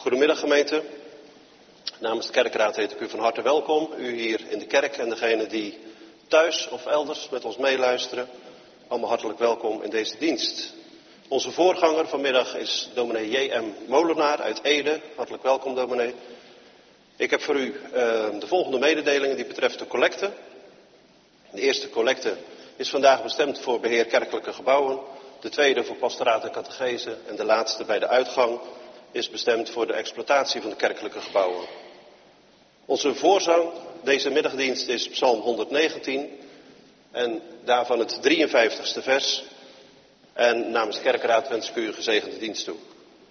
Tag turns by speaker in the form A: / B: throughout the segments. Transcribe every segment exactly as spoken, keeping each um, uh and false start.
A: Goedemiddag gemeente. Namens de kerkraad heet ik u van harte welkom. U hier in de kerk en degenen die thuis of elders met ons meeluisteren. Allemaal hartelijk welkom in deze dienst. Onze voorganger vanmiddag is dominee J M Molenaar uit Ede. Hartelijk welkom dominee. Ik heb voor u uh, de volgende mededelingen die betreft de collecte. De eerste collecte is vandaag bestemd voor beheer kerkelijke gebouwen. De tweede voor pastoraat en catechese. En de laatste bij de uitgang is bestemd voor de exploitatie van de kerkelijke gebouwen. Onze voorzang deze middagdienst is Psalm honderdnegentien. En daarvan het drieënvijftigste vers. En namens de kerkraad wens ik u een gezegende dienst toe.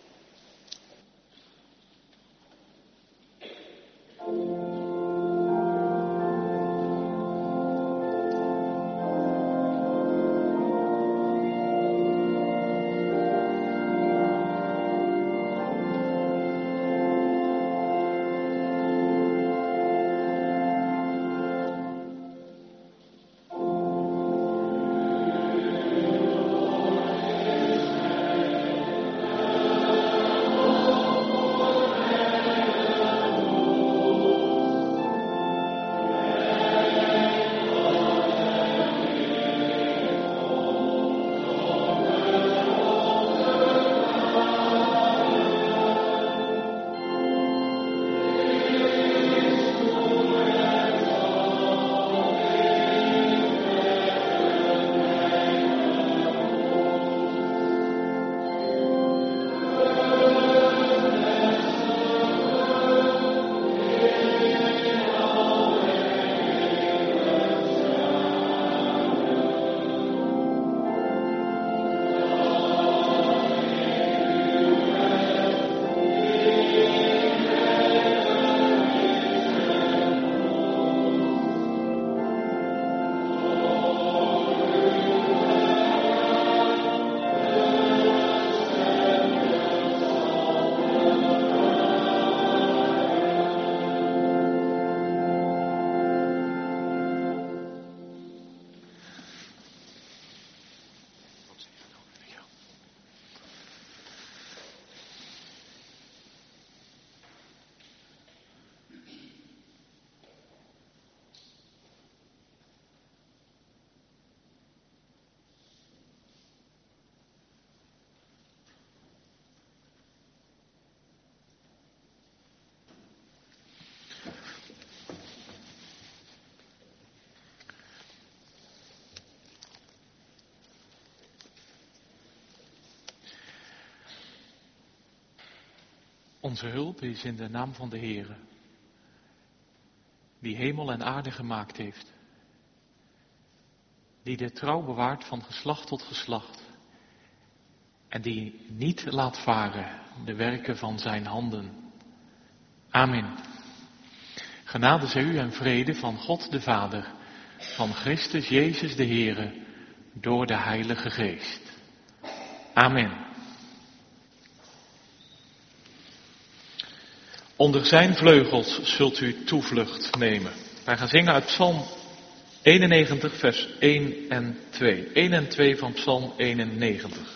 B: Onze hulp is in de naam van de Heere, die hemel en aarde gemaakt heeft, die de trouw bewaart van geslacht tot geslacht en die niet laat varen de werken van zijn handen. Amen. Genade zij u en vrede van God de Vader, van Christus Jezus de Heere, door de Heilige Geest. Amen. Onder zijn vleugels zult u toevlucht nemen. Wij gaan zingen uit Psalm eenennegentig, vers één en twee. één en twee van Psalm eenennegentig.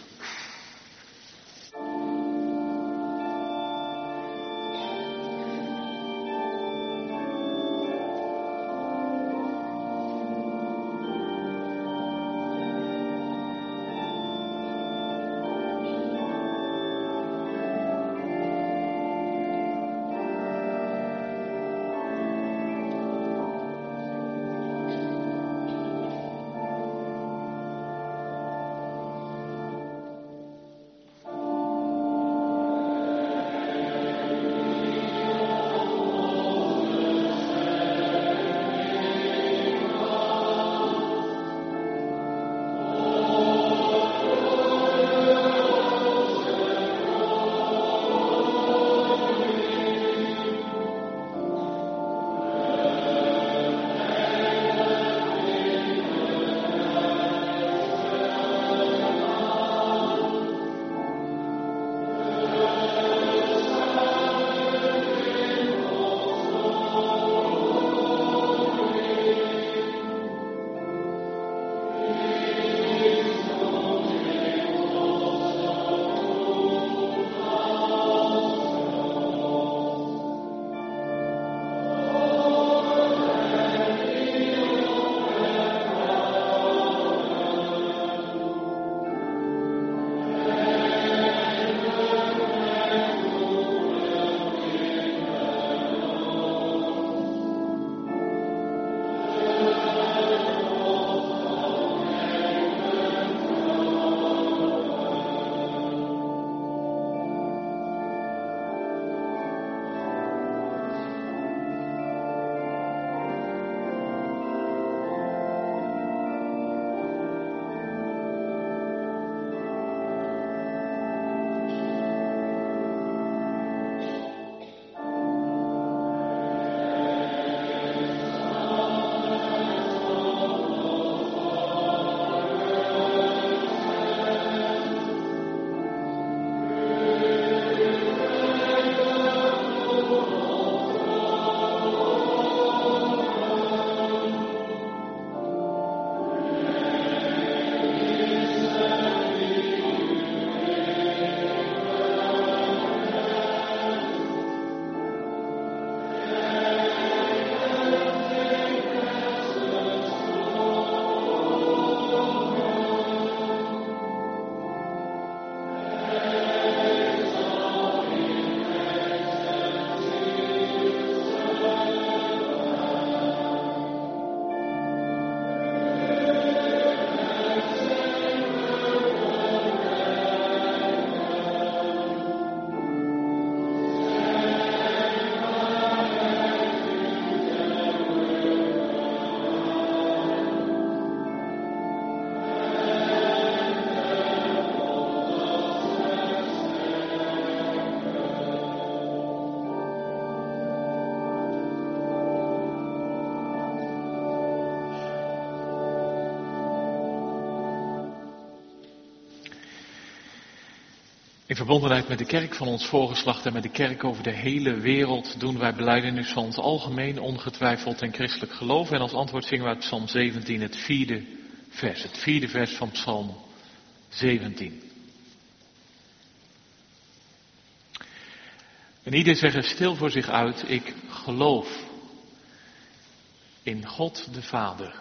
B: In verbondenheid met de kerk van ons voorgeslacht en met de kerk over de hele wereld doen wij belijdenis van ons algemeen, ongetwijfeld en christelijk geloof. En als antwoord zingen we uit Psalm zeventien het vierde vers. Het vierde vers van Psalm zeventien. En ieder zegt er stil voor zich uit, ik geloof in God de Vader,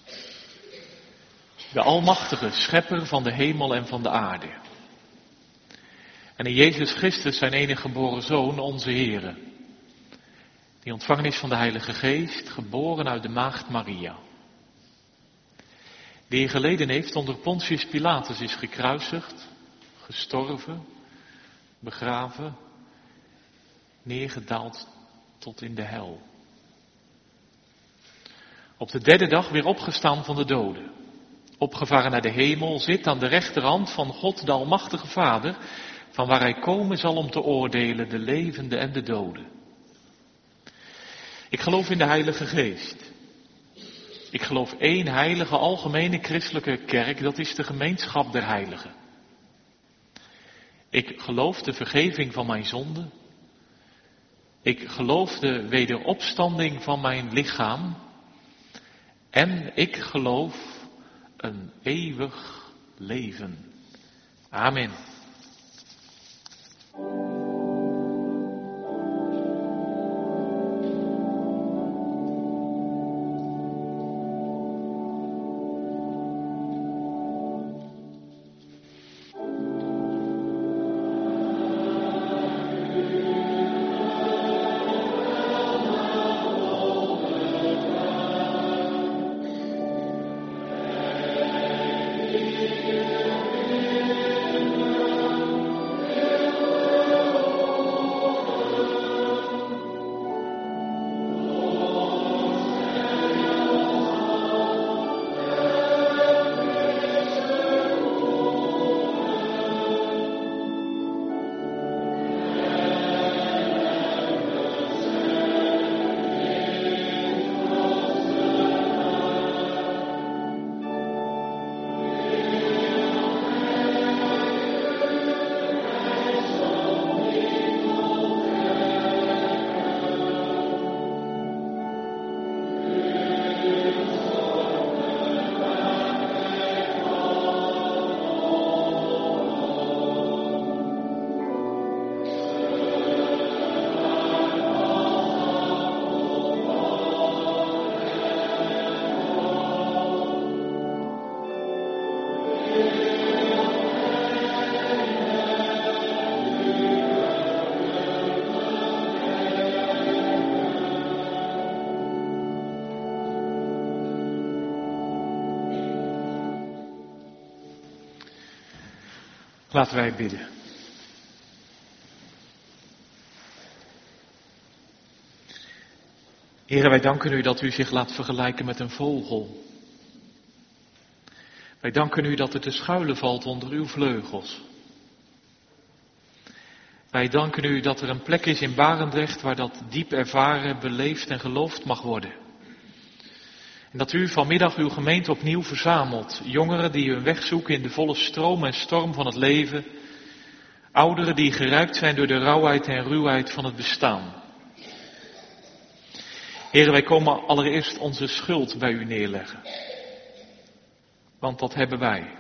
B: de Almachtige, Schepper van de hemel en van de aarde. En in Jezus Christus, zijn enige geboren Zoon, onze Heere, die ontvangen is van de Heilige Geest, geboren uit de maagd Maria. Die geleden heeft onder Pontius Pilatus, is gekruisigd, gestorven, begraven, neergedaald tot in de hel. Op de derde dag weer opgestaan van de doden. Opgevaren naar de hemel, zit aan de rechterhand van God de Almachtige Vader, van waar hij komen zal om te oordelen de levenden en de doden. Ik geloof in de Heilige Geest. Ik geloof één heilige algemene christelijke kerk, dat is de gemeenschap der heiligen. Ik geloof de vergeving van mijn zonden. Ik geloof de wederopstanding van mijn lichaam. En ik geloof een eeuwig leven. Amen. Laten wij bidden. Heere, wij danken u dat u zich laat vergelijken met een vogel. Wij danken u dat het te schuilen valt onder uw vleugels. Wij danken u dat er een plek is in Barendrecht waar dat diep ervaren, beleefd en geloofd mag worden. En dat u vanmiddag uw gemeente opnieuw verzamelt. Jongeren die hun weg zoeken in de volle stroom en storm van het leven. Ouderen die geraakt zijn door de rauwheid en ruwheid van het bestaan. Heren, wij komen allereerst onze schuld bij u neerleggen. Want dat hebben wij.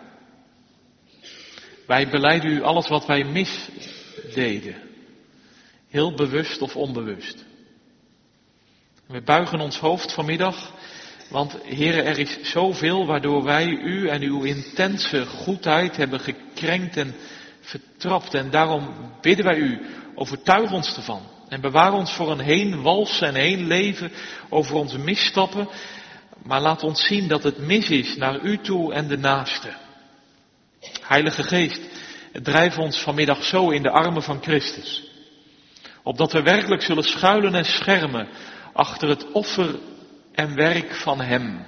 B: Wij belijden u alles wat wij misdeden. Heel bewust of onbewust. We buigen ons hoofd vanmiddag. Want Heere, er is zoveel waardoor wij u en uw intense goedheid hebben gekrenkt en vertrapt. En daarom bidden wij u, overtuig ons ervan. En bewaar ons voor een heen wals en heen leven over onze misstappen. Maar laat ons zien dat het mis is naar u toe en de naaste. Heilige Geest, drijf ons vanmiddag zo in de armen van Christus. Opdat we werkelijk zullen schuilen en schermen achter het offer en werk van hem.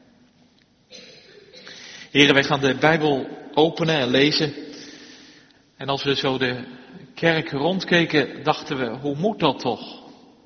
B: Heren, wij gaan de Bijbel openen en lezen. En als we zo de kerk rondkeken, dachten we, hoe moet dat toch?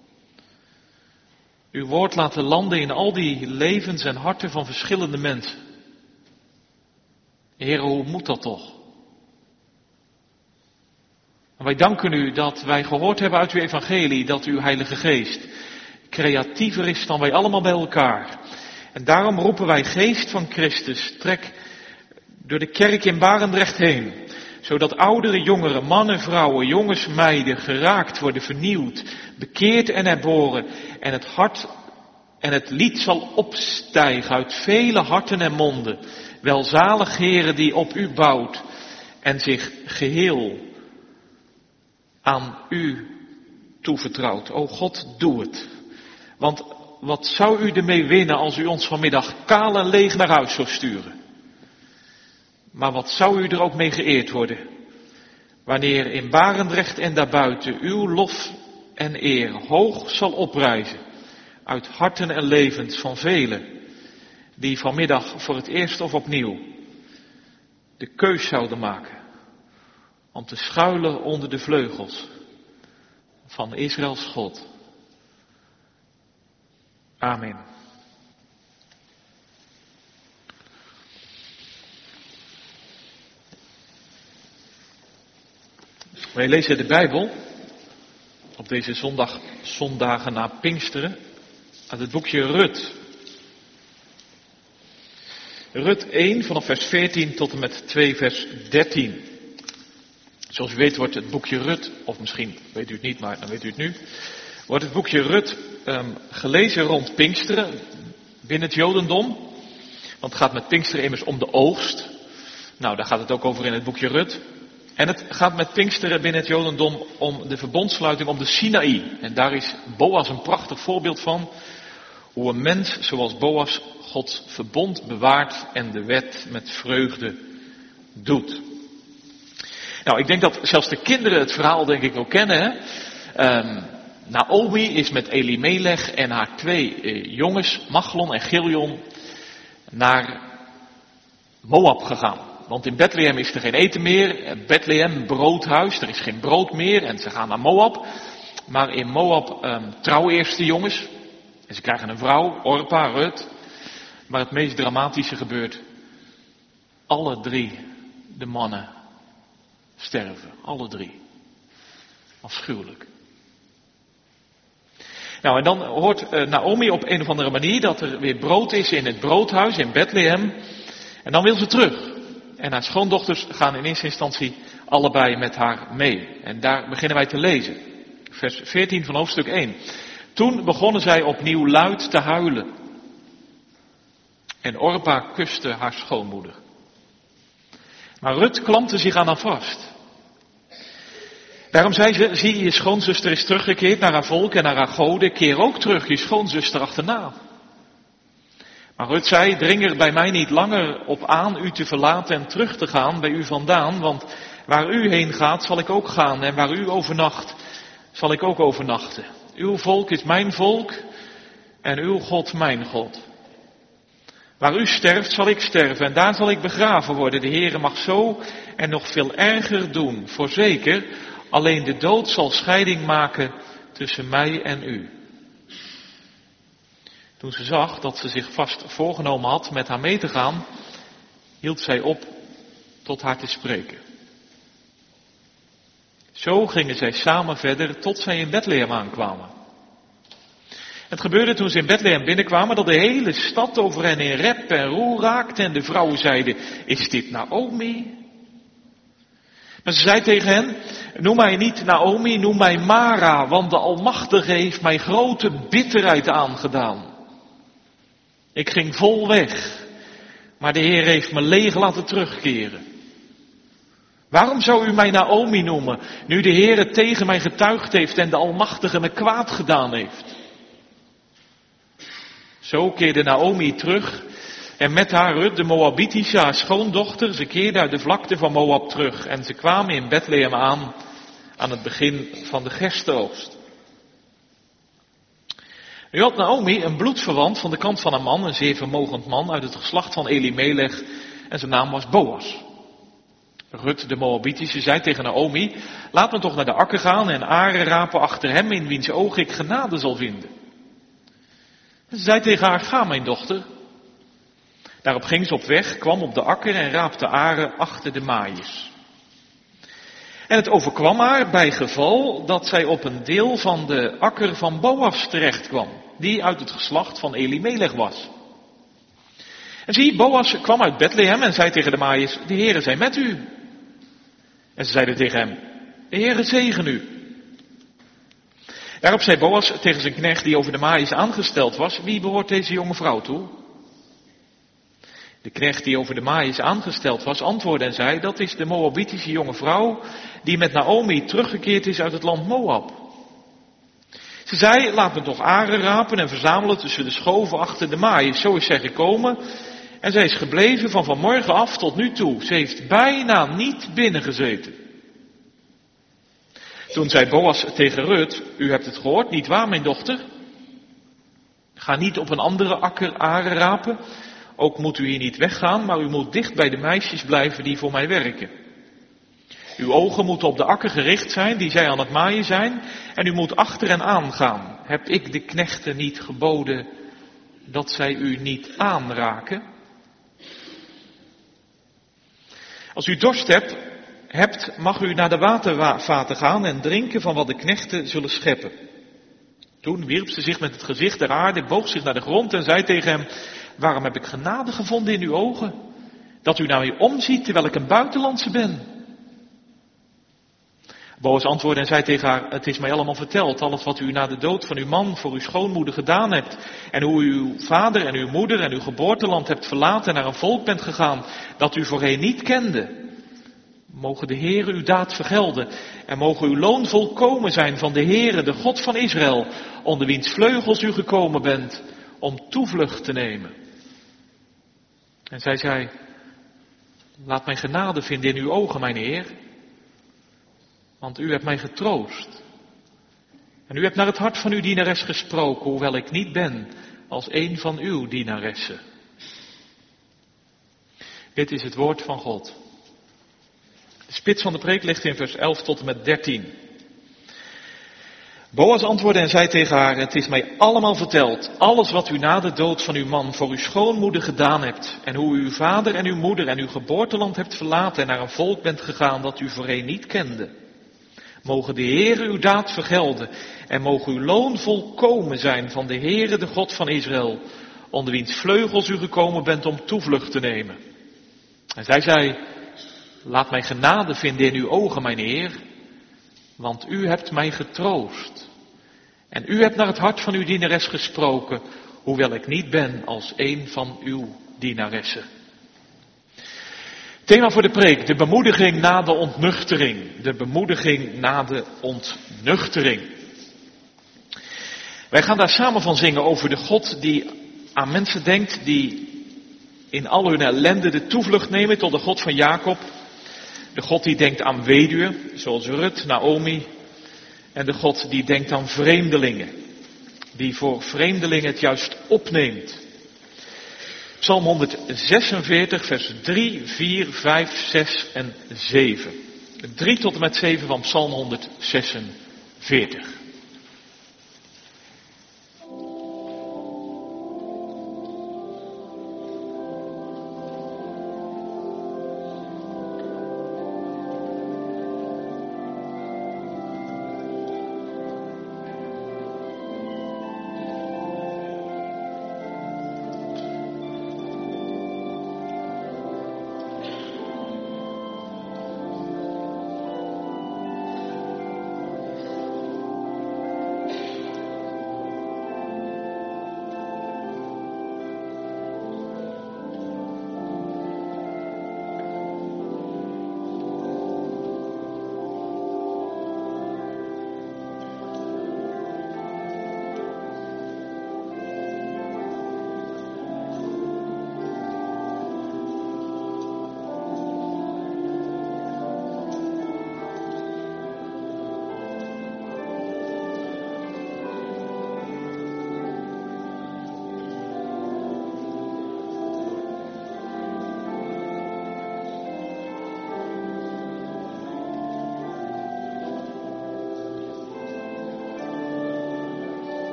B: Uw woord laten landen in al die levens en harten van verschillende mensen. Heren, hoe moet dat toch? En wij danken u dat wij gehoord hebben uit uw evangelie dat uw Heilige Geest creatiever is dan wij allemaal bij elkaar. En daarom roepen wij, Geest van Christus, trek door de kerk in Barendrecht heen, zodat oudere, jongeren, mannen, vrouwen, jongens, meiden geraakt worden, vernieuwd, bekeerd en herboren. En het hart en het lied zal opstijgen uit vele harten en monden. Welzalig Heere die op u bouwt en zich geheel aan u toevertrouwt. O God, doe het. Want wat zou u ermee winnen als u ons vanmiddag kaal en leeg naar huis zou sturen? Maar wat zou u er ook mee geëerd worden? Wanneer in Barendrecht en daarbuiten uw lof en eer hoog zal oprijzen uit harten en levens van velen die vanmiddag voor het eerst of opnieuw de keus zouden maken om te schuilen onder de vleugels van Israëls God. Amen. Wij lezen de Bijbel op deze zondag, zondagen na Pinksteren uit het boekje Rut. Rut één vanaf vers veertien tot en met twee vers dertien. Zoals u weet wordt het boekje Rut, of misschien weet u het niet, maar dan weet u het nu, wordt het boekje Rut um, gelezen rond Pinksteren binnen het Jodendom. Want het gaat met Pinksteren immers om de oogst. Nou, daar gaat het ook over in het boekje Rut. En het gaat met Pinksteren binnen het Jodendom om de verbondsluiting om de Sinaï. En daar is Boas een prachtig voorbeeld van. Hoe een mens zoals Boas Gods verbond bewaart en de wet met vreugde doet. Nou, ik denk dat zelfs de kinderen het verhaal denk ik ook kennen. Hè? Um, Naomi is met Elimelech en haar twee uh, jongens, Machlon en Chilion, naar Moab gegaan. Want in Bethlehem is er geen eten meer. Bethlehem, broodhuis, er is geen brood meer. En ze gaan naar Moab. Maar in Moab um, trouwen eerst de jongens. En ze krijgen een vrouw, Orpa, Rut. Maar het meest dramatische gebeurt. Alle drie de mannen sterven. Alle drie. Afschuwelijk. Nou, en dan hoort uh, Naomi op een of andere manier dat er weer brood is in het broodhuis in Bethlehem. En dan wil ze terug. En haar schoondochters gaan in eerste instantie allebei met haar mee. En daar beginnen wij te lezen. Vers veertien van hoofdstuk één. Toen begonnen zij opnieuw luid te huilen. En Orpa kuste haar schoonmoeder. Maar Rut klampte zich aan haar vast. Daarom zei ze, zie je schoonzuster is teruggekeerd naar haar volk en naar haar goden. Keer ook terug je schoonzuster achterna. Maar Rut zei, dring er bij mij niet langer op aan u te verlaten en terug te gaan bij u vandaan. Want waar u heen gaat zal ik ook gaan en waar u overnacht zal ik ook overnachten. Uw volk is mijn volk en uw God mijn God. Waar u sterft zal ik sterven en daar zal ik begraven worden. De Heere mag zo en nog veel erger doen. Voorzeker, alleen de dood zal scheiding maken tussen mij en u. Toen ze zag dat ze zich vast voorgenomen had met haar mee te gaan, hield zij op tot haar te spreken. Zo gingen zij samen verder tot zij in Bethlehem aankwamen. Het gebeurde toen ze in Bethlehem binnenkwamen dat de hele stad over hen in rep en roer raakte en de vrouwen zeiden, is dit Naomi? Maar ze zei tegen hen, noem mij niet Naomi, noem mij Mara, want de Almachtige heeft mij grote bitterheid aangedaan. Ik ging vol weg, maar de Heer heeft me leeg laten terugkeren. Waarom zou u mij Naomi noemen, nu de Heer het tegen mij getuigd heeft en de Almachtige me kwaad gedaan heeft? Zo keerde Naomi terug en met haar Rut, de Moabitische, haar schoondochter, ze keerde uit de vlakte van Moab terug en ze kwamen in Bethlehem aan, aan het begin van de gerstenoogst. Nu had Naomi een bloedverwant van de kant van een man, een zeer vermogend man uit het geslacht van Elimelech en zijn naam was Boas. Rut, de Moabitische, zei tegen Naomi, laat me toch naar de akker gaan en aren rapen achter hem in wiens oog ik genade zal vinden. Ze zei tegen haar, ga mijn dochter. Daarop ging ze op weg, kwam op de akker en raapte aren achter de maaiers. En het overkwam haar bij geval dat zij op een deel van de akker van Boas terecht kwam, die uit het geslacht van Elimelech was. En zie, Boas kwam uit Bethlehem en zei tegen de maaiers, de Heere zij met u. En ze zeiden tegen hem, de Heere zegen u. Daarop zei Boas tegen zijn knecht die over de maaiers aangesteld was, wie behoort deze jonge vrouw toe? De knecht die over de maaiers aangesteld was, antwoordde en zei, dat is de Moabitische jonge vrouw die met Naomi teruggekeerd is uit het land Moab. Ze zei, laat me toch aren rapen en verzamelen tussen de schoven achter de maaiers. Zo is zij gekomen en zij is gebleven van vanmorgen af tot nu toe. Ze heeft bijna niet binnengezeten. Toen zei Boas tegen Rut, u hebt het gehoord, niet waar mijn dochter? Ga niet op een andere akker aren rapen. Ook moet u hier niet weggaan, maar u moet dicht bij de meisjes blijven die voor mij werken. Uw ogen moeten op de akker gericht zijn, die zij aan het maaien zijn, en u moet achter hen aangaan. Heb ik de knechten niet geboden dat zij u niet aanraken? Als u dorst hebt, hebt, mag u naar de watervaten gaan en drinken van wat de knechten zullen scheppen. Toen wierp ze zich met het gezicht ter aarde, boog zich naar de grond en zei tegen hem, waarom heb ik genade gevonden in uw ogen? Dat u naar mij omziet terwijl ik een buitenlandse ben. Boas antwoordde en zei tegen haar, het is mij allemaal verteld, alles wat u na de dood van uw man voor uw schoonmoeder gedaan hebt. En hoe u uw vader en uw moeder en uw geboorteland hebt verlaten en naar een volk bent gegaan dat u voorheen niet kende. Mogen de Heere uw daad vergelden en mogen uw loon volkomen zijn van de Heere, de God van Israël, onder wiens vleugels u gekomen bent om toevlucht te nemen. En zij zei, laat mij genade vinden in uw ogen, mijn Heer, want u hebt mij getroost. En u hebt naar het hart van uw dienares gesproken, hoewel ik niet ben als een van uw dienaressen. Dit is het woord van God. De spits van de preek ligt in vers elf tot en met dertien. Boas antwoordde en zei tegen haar, het is mij allemaal verteld, alles wat u na de dood van uw man voor uw schoonmoeder gedaan hebt, en hoe u uw vader en uw moeder en uw geboorteland hebt verlaten en naar een volk bent gegaan dat u voorheen niet kende. Mogen de Heere uw daad vergelden en mogen uw loon volkomen zijn van de Heere, de God van Israël, onder wiens vleugels u gekomen bent om toevlucht te nemen. En zij zei, laat mij genade vinden in uw ogen, mijn Heer, want u hebt mij getroost. En u hebt naar het hart van uw dienares gesproken, hoewel ik niet ben als een van uw dienaressen. Thema voor de preek, de bemoediging na de ontnuchtering. De bemoediging na de ontnuchtering. Wij gaan daar samen van zingen over de God die aan mensen denkt, die in al hun ellende de toevlucht nemen tot de God van Jacob. De God die denkt aan weduwen, zoals Rut, Naomi. En de God die denkt aan vreemdelingen. Die voor vreemdelingen het juist opneemt. Psalm honderdzesenveertig, vers drie, vier, vijf, zes en zeven. drie tot en met zeven van Psalm honderdzesenveertig.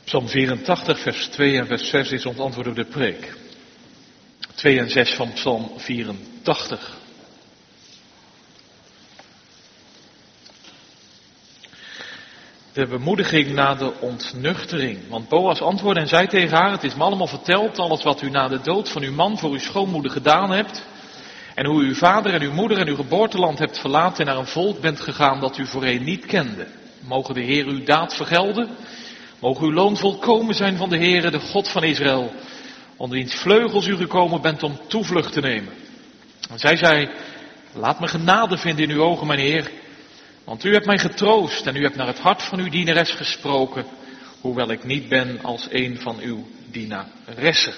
B: Psalm vierentachtig, vers twee en vers zes is ons antwoord op de preek. twee en zes van Psalm vierentachtig. De bemoediging na de ontnuchtering. Want Boas antwoordde en zei tegen haar: het is me allemaal verteld, alles wat u na de dood van uw man voor uw schoonmoeder gedaan hebt. En hoe u uw vader en uw moeder en uw geboorteland hebt verlaten en naar een volk bent gegaan dat u voorheen niet kende. Mogen de Heer uw daad vergelden. Mogen uw loon volkomen zijn van de Heere, de God van Israël, onder wiens vleugels u gekomen bent om toevlucht te nemen. En zij zei: laat me genade vinden in uw ogen, mijn Heer, want u hebt mij getroost en u hebt naar het hart van uw dienares gesproken, hoewel ik niet ben als een van uw dienaressen.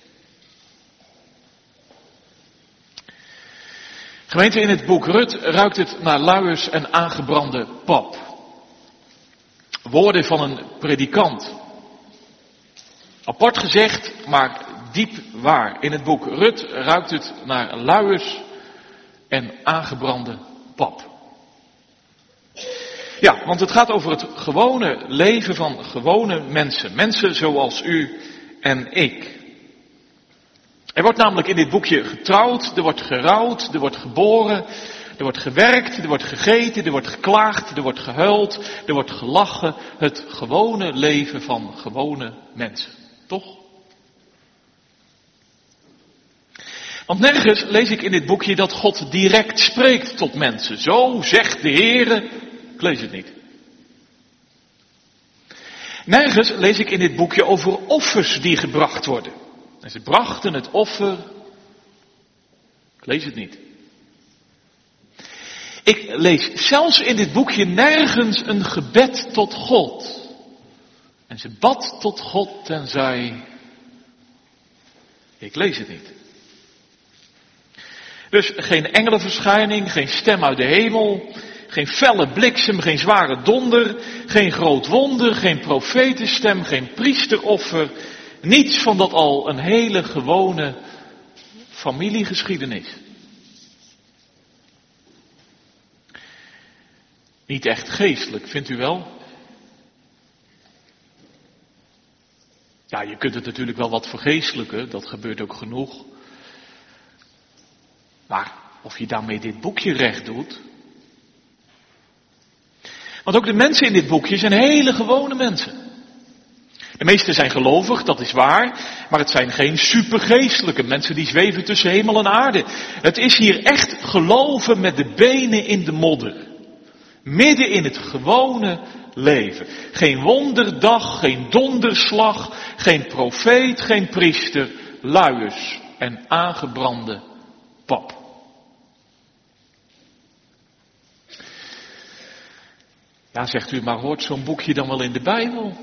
B: Gemeente, in het boek Rut ruikt het naar luiers en aangebrande pap. Woorden van een predikant. Apart gezegd, maar diep waar. In het boek Rut ruikt het naar luiers en aangebrande pap. Ja, want het gaat over het gewone leven van gewone mensen. Mensen zoals u en ik. Er wordt namelijk in dit boekje getrouwd, er wordt gerouwd, er wordt geboren, er wordt gewerkt, er wordt gegeten, er wordt geklaagd, er wordt gehuild, er wordt gelachen. Het gewone leven van gewone mensen. Toch? Want nergens lees ik in dit boekje dat God direct spreekt tot mensen. Zo zegt de Heere. Ik lees het niet. Nergens lees ik in dit boekje over offers die gebracht worden. En ze brachten het offer. Ik lees het niet. Ik lees zelfs in dit boekje nergens een gebed tot God. En ze bad tot God en zei: ik lees het niet. Dus geen engelenverschijning, geen stem uit de hemel, geen felle bliksem, geen zware donder, geen groot wonder, geen profetenstem, geen priesteroffer. Niets van dat al een hele gewone familiegeschiedenis. Niet echt geestelijk, vindt u wel? Ja, je kunt het natuurlijk wel wat vergeestelijken, dat gebeurt ook genoeg. Maar of je daarmee dit boekje recht doet? Want ook de mensen in dit boekje zijn hele gewone mensen. De meesten zijn gelovig, dat is waar, maar het zijn geen supergeestelijke mensen die zweven tussen hemel en aarde. Het is hier echt geloven met de benen in de modder. Midden in het gewone leven. Geen wonderdag, geen donderslag, geen profeet, geen priester, luiers en aangebrande pap. Ja, zegt u, maar hoort zo'n boekje dan wel in de Bijbel?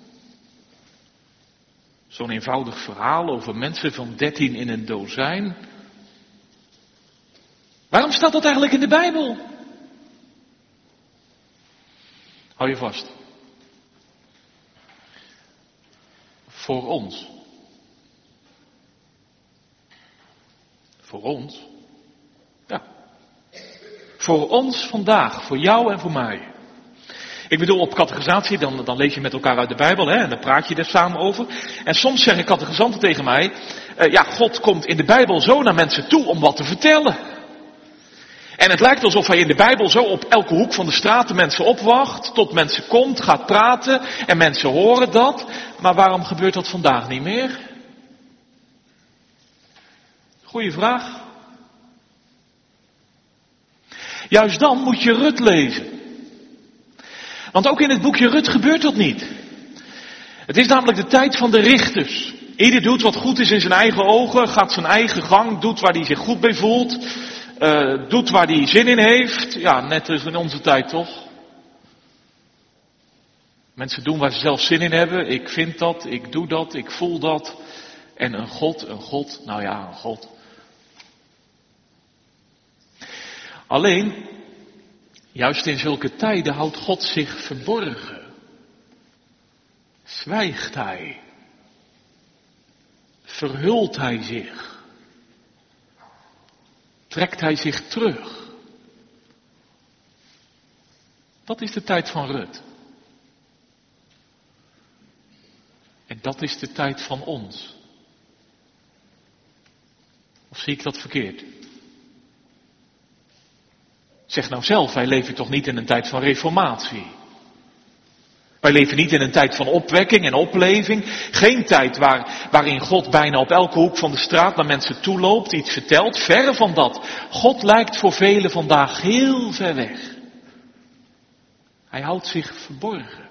B: Zo'n eenvoudig verhaal over mensen van dertien in een dozijn. Waarom staat dat eigenlijk in de Bijbel? Hou je vast. Voor ons. Voor ons? Ja. Voor ons vandaag, voor jou en voor mij. Ik bedoel, op catechisatie, dan, dan lees je met elkaar uit de Bijbel, hè, en dan praat je er samen over. En soms zeggen catechisanten tegen mij, uh, ja, God komt in de Bijbel zo naar mensen toe om wat te vertellen. En het lijkt alsof hij in de Bijbel zo op elke hoek van de straat de mensen opwacht, tot mensen komt, gaat praten, en mensen horen dat. Maar waarom gebeurt dat vandaag niet meer? Goeie vraag. Juist dan moet je Rut lezen. Want ook in het boekje Rut gebeurt dat niet. Het is namelijk de tijd van de richters. Ieder doet wat goed is in zijn eigen ogen, gaat zijn eigen gang, doet waar hij zich goed bij voelt, uh, doet waar hij zin in heeft. Ja, net als in onze tijd toch. Mensen doen waar ze zelf zin in hebben. Ik vind dat, ik doe dat, ik voel dat. En een God, een God, nou ja, een God. Alleen, juist in zulke tijden houdt God zich verborgen. Zwijgt hij. Verhult hij zich. Trekt hij zich terug. Dat is de tijd van Rut. dat is de tijd van ons. Of zie ik dat verkeerd? Zeg nou zelf, wij leven toch niet in een tijd van reformatie. Wij leven niet in een tijd van opwekking en opleving. Geen tijd waar, waarin God bijna op elke hoek van de straat naar mensen toeloopt, iets vertelt. Verre van dat. God lijkt voor velen vandaag heel ver weg. Hij houdt zich verborgen.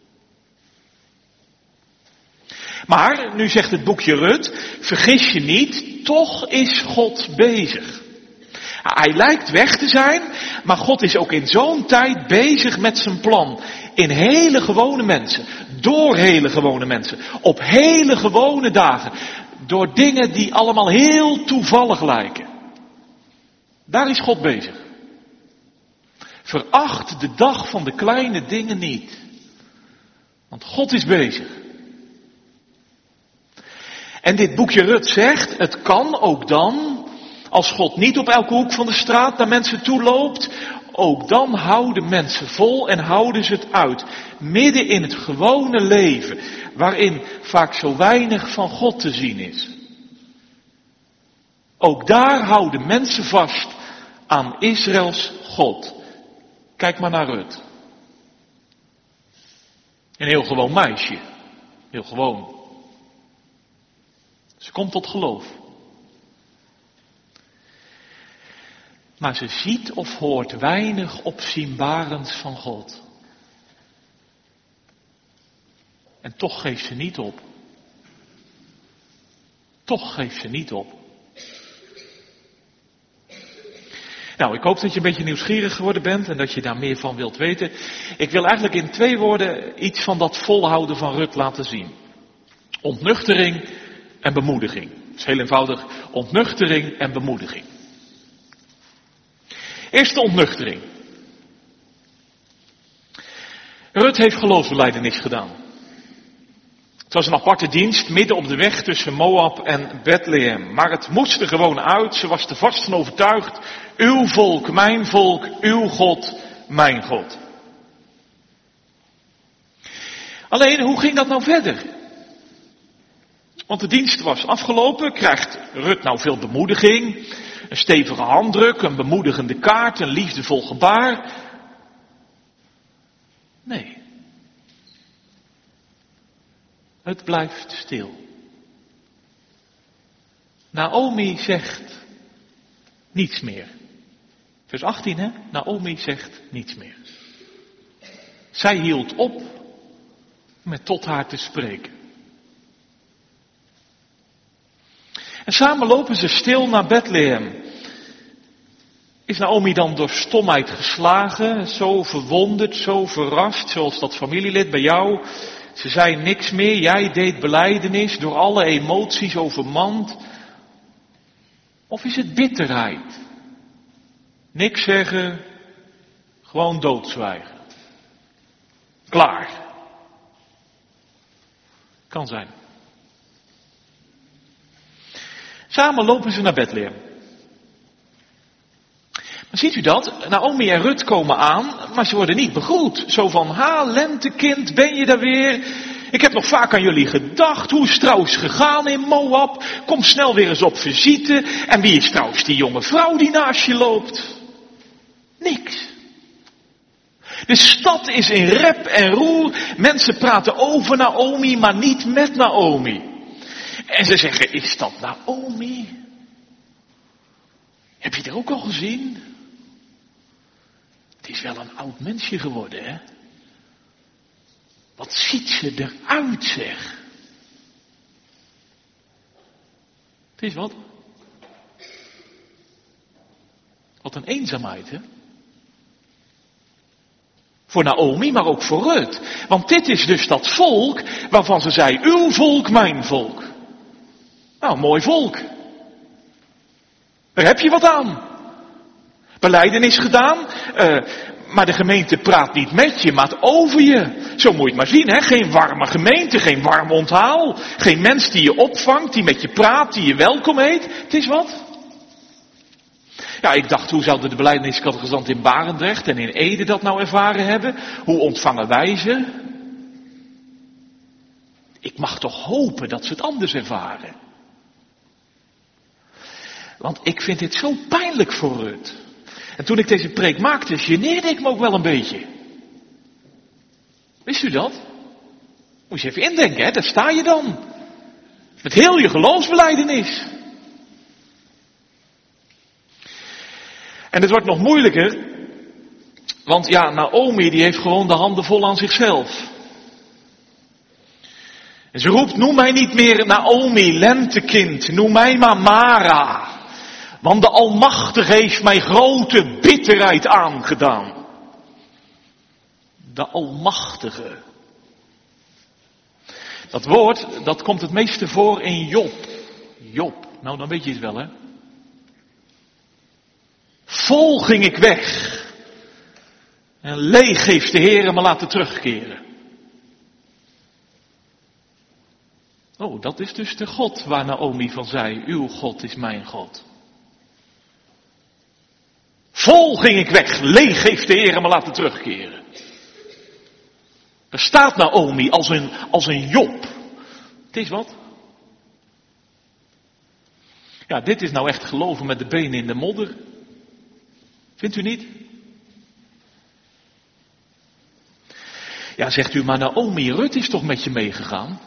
B: Maar, nu zegt het boekje Rut, vergis je niet, toch is God bezig. Hij lijkt weg te zijn, maar God is ook in zo'n tijd bezig met zijn plan. In hele gewone mensen, door hele gewone mensen, op hele gewone dagen. Door dingen die allemaal heel toevallig lijken. Daar is God bezig. Veracht de dag van de kleine dingen niet. Want God is bezig. En dit boekje Rut zegt, het kan ook dan, als God niet op elke hoek van de straat naar mensen toe loopt, ook dan houden mensen vol en houden ze het uit. Midden in het gewone leven, waarin vaak zo weinig van God te zien is. Ook daar houden mensen vast aan Israëls God. Kijk maar naar Rut. Een heel gewoon meisje. Heel gewoon. Ze komt tot geloof. Maar ze ziet of hoort weinig opzienbarends van God. En toch geeft ze niet op. Toch geeft ze niet op. Nou, ik hoop dat je een beetje nieuwsgierig geworden bent en dat je daar meer van wilt weten. Ik wil eigenlijk in twee woorden iets van dat volhouden van Rut laten zien. Ontnuchtering en bemoediging. Het is heel eenvoudig. Ontnuchtering en bemoediging. Eerst de ontnuchtering. Rut heeft geloofsbelijdenis gedaan. Het was een aparte dienst midden op de weg tussen Moab en Bethlehem. Maar het moest er gewoon uit. Ze was er vast van overtuigd. Uw volk, mijn volk, uw God, mijn God. Alleen, hoe ging dat nou verder? Want de dienst was afgelopen. Krijgt Rut nou veel bemoediging? Een stevige handdruk, een bemoedigende kaart, een liefdevol gebaar? Nee. Het blijft stil. Naomi zegt niets meer. Vers achttien, hè? Naomi zegt niets meer. Zij hield op met tot haar te spreken. En samen lopen ze stil naar Bethlehem. Is Naomi dan door stomheid geslagen, zo verwonderd, zo verrast, zoals dat familielid bij jou? Ze zei niks meer, jij deed belijdenis, door alle emoties overmand. Of is het bitterheid? Niks zeggen, gewoon doodzwijgen. Klaar. Kan zijn. Samen lopen ze naar Bethlehem. Maar ziet u dat? Naomi en Rut komen aan, maar ze worden niet begroet. Zo van, ha, lentekind, ben je daar weer? Ik heb nog vaak aan jullie gedacht. Hoe is het trouwens gegaan in Moab? Kom snel weer eens op visite. En wie is trouwens die jonge vrouw die naast je loopt? Niks. De stad is in rep en roer. Mensen praten over Naomi, maar niet met Naomi. En ze zeggen, is dat Naomi? Heb je er ook al gezien? Het is wel een oud mensje geworden, hè? Wat ziet ze eruit, zeg. Het is wat. Wat een eenzaamheid, hè? Voor Naomi, maar ook voor Rut. Want dit is dus dat volk waarvan ze zei, uw volk, mijn volk. Nou, een mooi volk. Daar heb je wat aan. Belijdenis gedaan, uh, maar de gemeente praat niet met je, maar over je. Zo moet je het maar zien, hè? Geen warme gemeente, geen warm onthaal. Geen mens die je opvangt, die met je praat, die je welkom heet. Het is wat. Ja, ik dacht, hoe zouden de belijdeniscatechisanten in Barendrecht en in Ede dat nou ervaren hebben? Hoe ontvangen wij ze? Ik Ik mag toch hopen dat ze het anders ervaren. Want ik vind dit zo pijnlijk voor Rut. En toen ik deze preek maakte, geneerde ik me ook wel een beetje. Wist u dat? Moet je even indenken, hè? Daar sta je dan. Met heel je geloofsbelijdenis. En het wordt nog moeilijker. Want ja, Naomi die heeft gewoon de handen vol aan zichzelf. En ze roept, noem mij niet meer Naomi, lentekind. Noem mij maar Mara. Want de Almachtige heeft mij grote bitterheid aangedaan. De Almachtige. Dat woord, dat komt het meeste voor in Job. Job, nou dan weet je het wel, hè. Vol ging ik weg. En leeg heeft de Heer me laten terugkeren. Oh, dat is dus de God waar Naomi van zei, uw God is mijn God. Vol ging ik weg, leeg heeft de Heer me laten terugkeren. Er staat Naomi als een, als een Job. Het is wat. Ja, dit is nou echt geloven met de benen in de modder. Vindt u niet? Ja, zegt u, maar Naomi, Rut is toch met je meegegaan?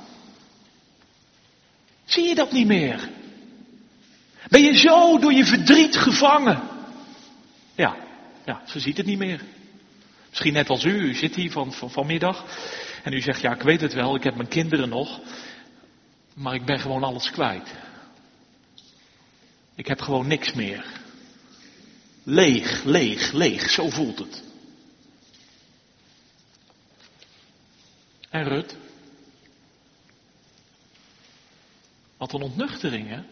B: Zie je dat niet meer? Ben je zo door je verdriet gevangen? Ja, ja, ze ziet het niet meer. Misschien net als u, u zit hier van, van, vanmiddag en u zegt, ja, ik weet het wel, ik heb mijn kinderen nog, maar ik ben gewoon alles kwijt. Ik heb gewoon niks meer. Leeg, leeg, leeg, zo voelt het. En Rut? Wat een ontnuchtering, hè?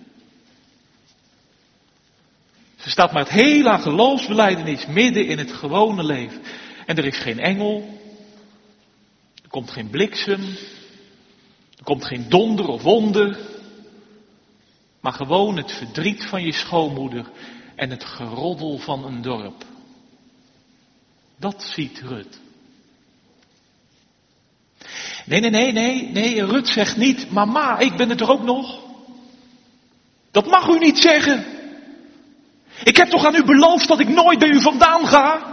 B: Ze staat met heel haar geloofsbelijdenis midden in het gewone leven. En er is geen engel. Er komt geen bliksem. Er komt geen donder of wonder. Maar gewoon het verdriet van je schoonmoeder en het geroddel van een dorp. Dat ziet Rut. Nee, nee, nee, nee, nee, Rut zegt niet, mama, ik ben het er ook nog. Dat mag u niet zeggen. Ik heb toch aan u beloofd dat ik nooit bij u vandaan ga?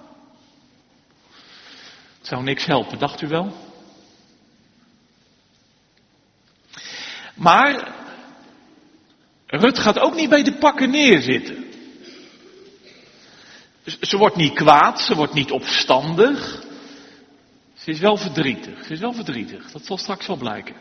B: Het zou niks helpen, dacht u wel? Maar Rut gaat ook niet bij de pakken neerzitten. Ze wordt niet kwaad, ze wordt niet opstandig. Ze is wel verdrietig, ze is wel verdrietig, dat zal straks wel blijken.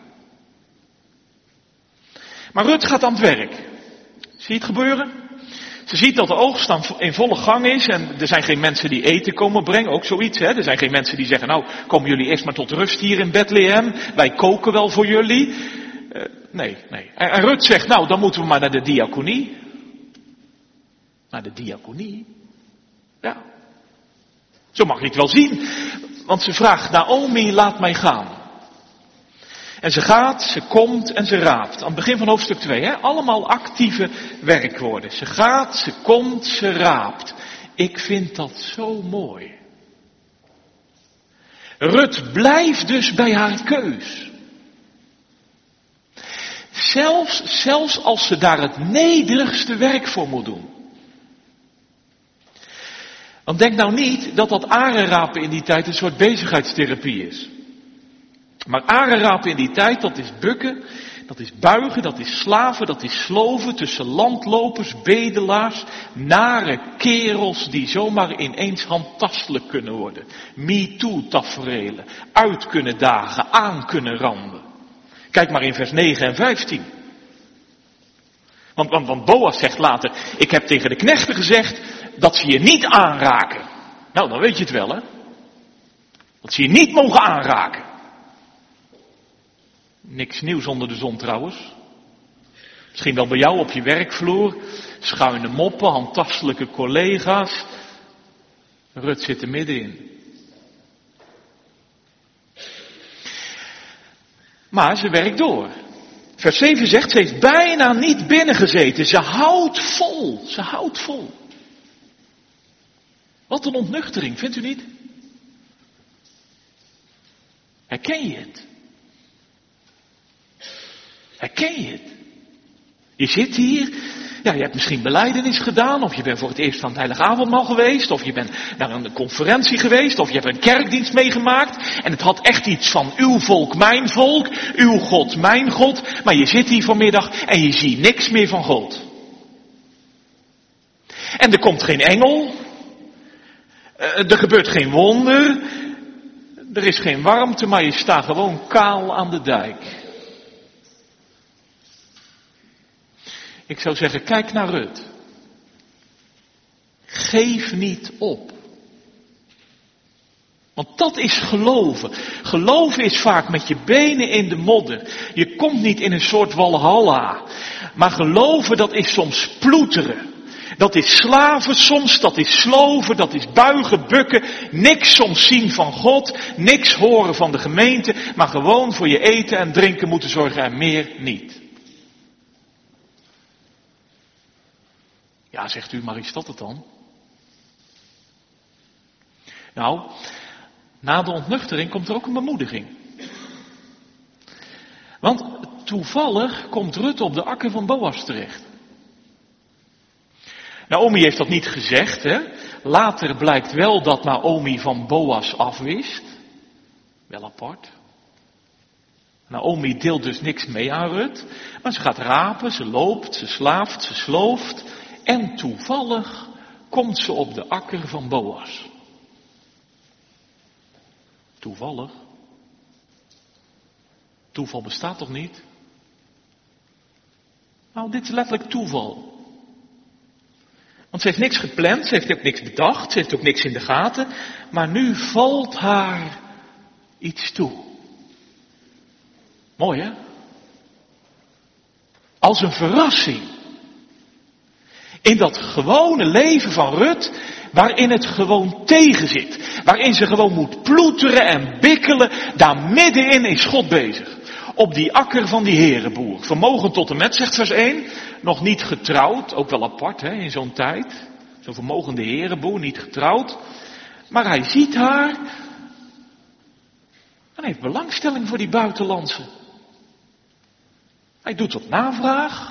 B: Maar Rut gaat aan het werk. Zie je het gebeuren? Ze ziet dat de oogst in volle gang is en er zijn geen mensen die eten komen brengen, ook zoiets. Hè? Er zijn geen mensen die zeggen, nou komen jullie eerst maar tot rust hier in Bethlehem, wij koken wel voor jullie. Uh, nee, nee. En, en Rut zegt, nou dan moeten we maar naar de diaconie. Naar de diaconie? Ja. Zo mag je het wel zien. Want ze vraagt, Naomi, laat mij gaan. En ze gaat, ze komt en ze raapt. Aan het begin van hoofdstuk twee, hè? Allemaal actieve werkwoorden. Ze gaat, ze komt, ze raapt. Ik vind dat zo mooi. Rut blijft dus bij haar keus. Zelfs, zelfs als ze daar het nederigste werk voor moet doen. Want denk nou niet dat dat arenrapen in die tijd een soort bezigheidstherapie is. Maar arenrapen in die tijd, dat is bukken, dat is buigen, dat is slaven, dat is sloven tussen landlopers, bedelaars, nare kerels die zomaar ineens handtastelijk kunnen worden. Me-too-taferelen, uit kunnen dagen, aan kunnen randen. Kijk maar in vers negen en vijftien. Want, want, want Boas zegt later, ik heb tegen de knechten gezegd dat ze je niet aanraken. Nou, dan weet je het wel, hè. Dat ze je niet mogen aanraken. Niks nieuws onder de zon trouwens. Misschien wel bij jou op je werkvloer. Schuine moppen, handtastelijke collega's. Rut zit er middenin. Maar ze werkt door. Vers zeven zegt, ze heeft bijna niet binnengezeten. Ze houdt vol. Ze houdt vol. Wat een ontnuchtering, vindt u niet? Herken je het? Herken je het? Je zit hier, ja, je hebt misschien belijdenis gedaan, of je bent voor het eerst van het Heilige Avondmaal geweest, of je bent naar een conferentie geweest, of je hebt een kerkdienst meegemaakt, en het had echt iets van uw volk, mijn volk, uw God, mijn God, maar je zit hier vanmiddag en je ziet niks meer van God. En er komt geen engel, er gebeurt geen wonder, er is geen warmte, maar je staat gewoon kaal aan de dijk. Ik zou zeggen, kijk naar Rut. Geef niet op. Want dat is geloven. Geloven is vaak met je benen in de modder. Je komt niet in een soort walhalla. Maar geloven, dat is soms ploeteren. Dat is slaven soms, dat is sloven, dat is buigen, bukken. Niks soms zien van God, niks horen van de gemeente. Maar gewoon voor je eten en drinken moeten zorgen en meer niet. Ja, zegt u, maar is dat het dan? Nou, na de ontnuchtering komt er ook een bemoediging. Want toevallig komt Rut op de akker van Boas terecht. Naomi heeft dat niet gezegd, hè. Later blijkt wel dat Naomi van Boas afwist. Wel apart. Naomi deelt dus niks mee aan Rut. Maar ze gaat rapen, ze loopt, ze slaaft, ze slooft. En toevallig komt ze op de akker van Boas. Toevallig? Toeval bestaat toch niet? Nou, dit is letterlijk toeval. Want ze heeft niks gepland, ze heeft ook niks bedacht, ze heeft ook niks in de gaten. Maar nu valt haar iets toe. Mooi, hè? Als een verrassing. In dat gewone leven van Rut, waarin het gewoon tegen zit. Waarin ze gewoon moet ploeteren en bikkelen. Daar middenin is God bezig. Op die akker van die herenboer. Vermogen tot en met, zegt vers één. Nog niet getrouwd, ook wel apart hè, in zo'n tijd. Zo'n vermogende herenboer, niet getrouwd. Maar hij ziet haar. En heeft belangstelling voor die buitenlandse. Hij doet wat navraag.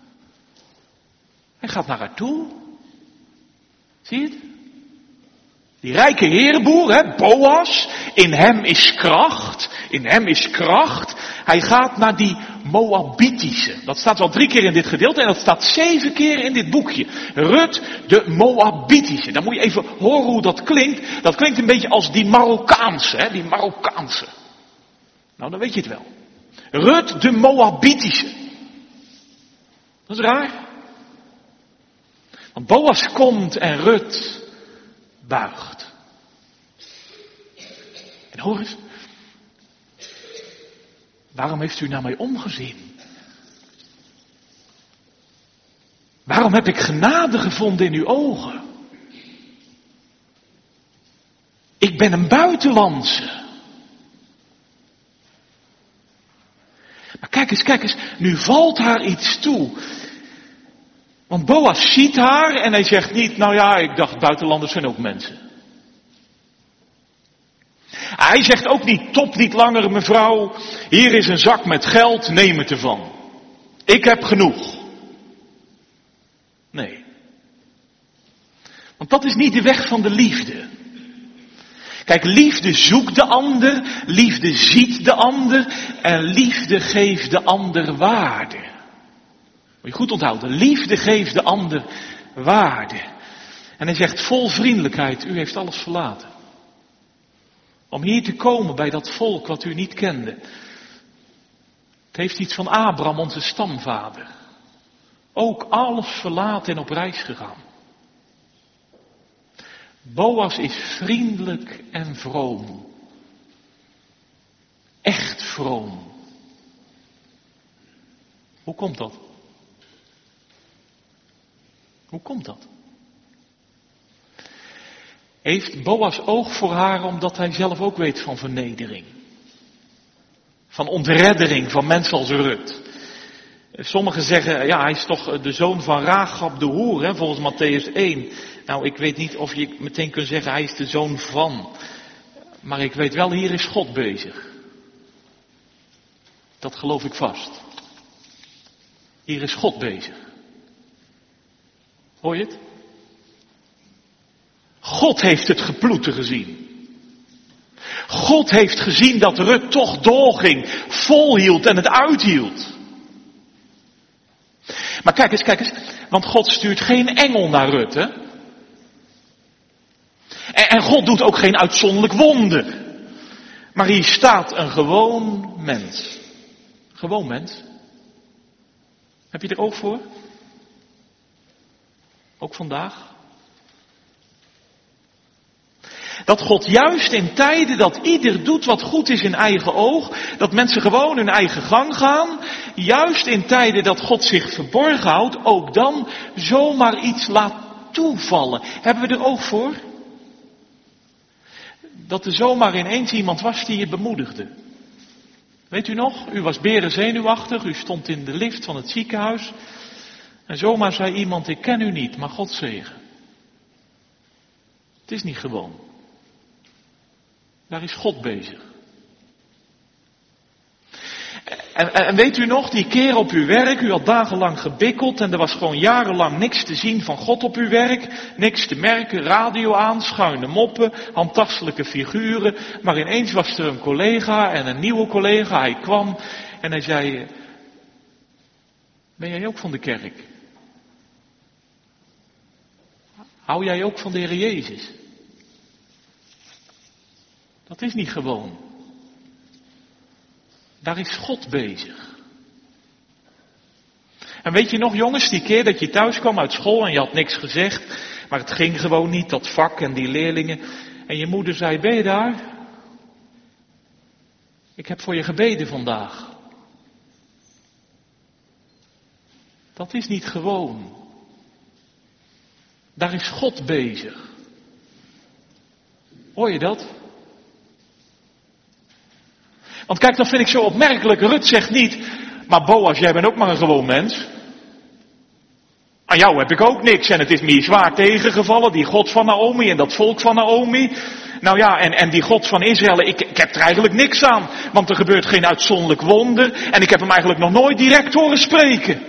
B: Hij gaat naar haar toe. Zie je het? Die rijke herenboer, hè, Boas, in hem is kracht, in hem is kracht. Hij gaat naar die Moabitische. Dat staat wel drie keer in dit gedeelte en dat staat zeven keer in dit boekje. Rut, de Moabitische. Dan moet je even horen hoe dat klinkt. Dat klinkt een beetje als die Marokkaanse, hè, die Marokkaanse. Nou, dan weet je het wel. Rut, de Moabitische. Dat is raar. Want Boas komt en Rut buigt. En hoor eens. Waarom heeft u naar mij omgezien? Waarom heb ik genade gevonden in uw ogen? Ik ben een buitenlandse. Maar kijk eens, kijk eens, nu valt haar iets toe. Want Boas ziet haar en hij zegt niet, nou ja, ik dacht buitenlanders zijn ook mensen. Hij zegt ook niet, top niet langer mevrouw, hier is een zak met geld, neem het ervan. Ik heb genoeg. Nee. Want dat is niet de weg van de liefde. Kijk, liefde zoekt de ander, liefde ziet de ander en liefde geeft de ander waarde. Moet je goed onthouden, liefde geeft de ander waarde. En hij zegt vol vriendelijkheid, u heeft alles verlaten. Om hier te komen bij dat volk wat u niet kende. Het heeft iets van Abraham, onze stamvader. Ook alles verlaten en op reis gegaan. Boas is vriendelijk en vroom. Echt vroom. Hoe komt dat? Hoe komt dat? Heeft Boas oog voor haar omdat hij zelf ook weet van vernedering? Van ontreddering van mensen als Rut. Sommigen zeggen, ja, hij is toch de zoon van Rachab de hoer, hè, volgens Matthäus één. Nou, ik weet niet of je meteen kunt zeggen, hij is de zoon van. Maar ik weet wel, hier is God bezig. Dat geloof ik vast. Hier is God bezig. Hoor je het? God heeft het geploeten gezien. God heeft gezien dat Rut toch doorging, volhield en het uithield. Maar kijk eens, kijk eens, want God stuurt geen engel naar Rut, hè? En, en God doet ook geen uitzonderlijk wonder. Maar hier staat een gewoon mens. Gewoon mens. Heb je er oog voor? Ook vandaag? Dat God juist in tijden dat ieder doet wat goed is in eigen oog, dat mensen gewoon hun eigen gang gaan, juist in tijden dat God zich verborgen houdt, ook dan zomaar iets laat toevallen. Hebben we er oog voor? Dat er zomaar ineens iemand was die je bemoedigde. Weet u nog? U was beren zenuwachtig, u stond in de lift van het ziekenhuis en zomaar zei iemand, ik ken u niet, maar God zegen. Het is niet gewoon. Daar is God bezig. En, en weet u nog, die keer op uw werk, u had dagenlang gebikkeld en er was gewoon jarenlang niks te zien van God op uw werk. Niks te merken, radio aan, schuine moppen, handtastelijke figuren. Maar ineens was er een collega en een nieuwe collega, hij kwam en hij zei, ben jij ook van de kerk? Hou jij ook van de Heer Jezus? Dat is niet gewoon. Daar is God bezig. En weet je nog jongens, die keer dat je thuis kwam uit school en je had niks gezegd, maar het ging gewoon niet, dat vak en die leerlingen. En je moeder zei, ben je daar? Ik heb voor je gebeden vandaag. Dat is niet gewoon. Daar is God bezig. Hoor je dat? Want kijk, dat vind ik zo opmerkelijk. Rut zegt niet, maar Boas, jij bent ook maar een gewoon mens. Aan jou heb ik ook niks en het is me zwaar tegengevallen, die God van Naomi en dat volk van Naomi. Nou ja, en, en die God van Israël, ik, ik heb er eigenlijk niks aan, want er gebeurt geen uitzonderlijk wonder en ik heb hem eigenlijk nog nooit direct horen spreken.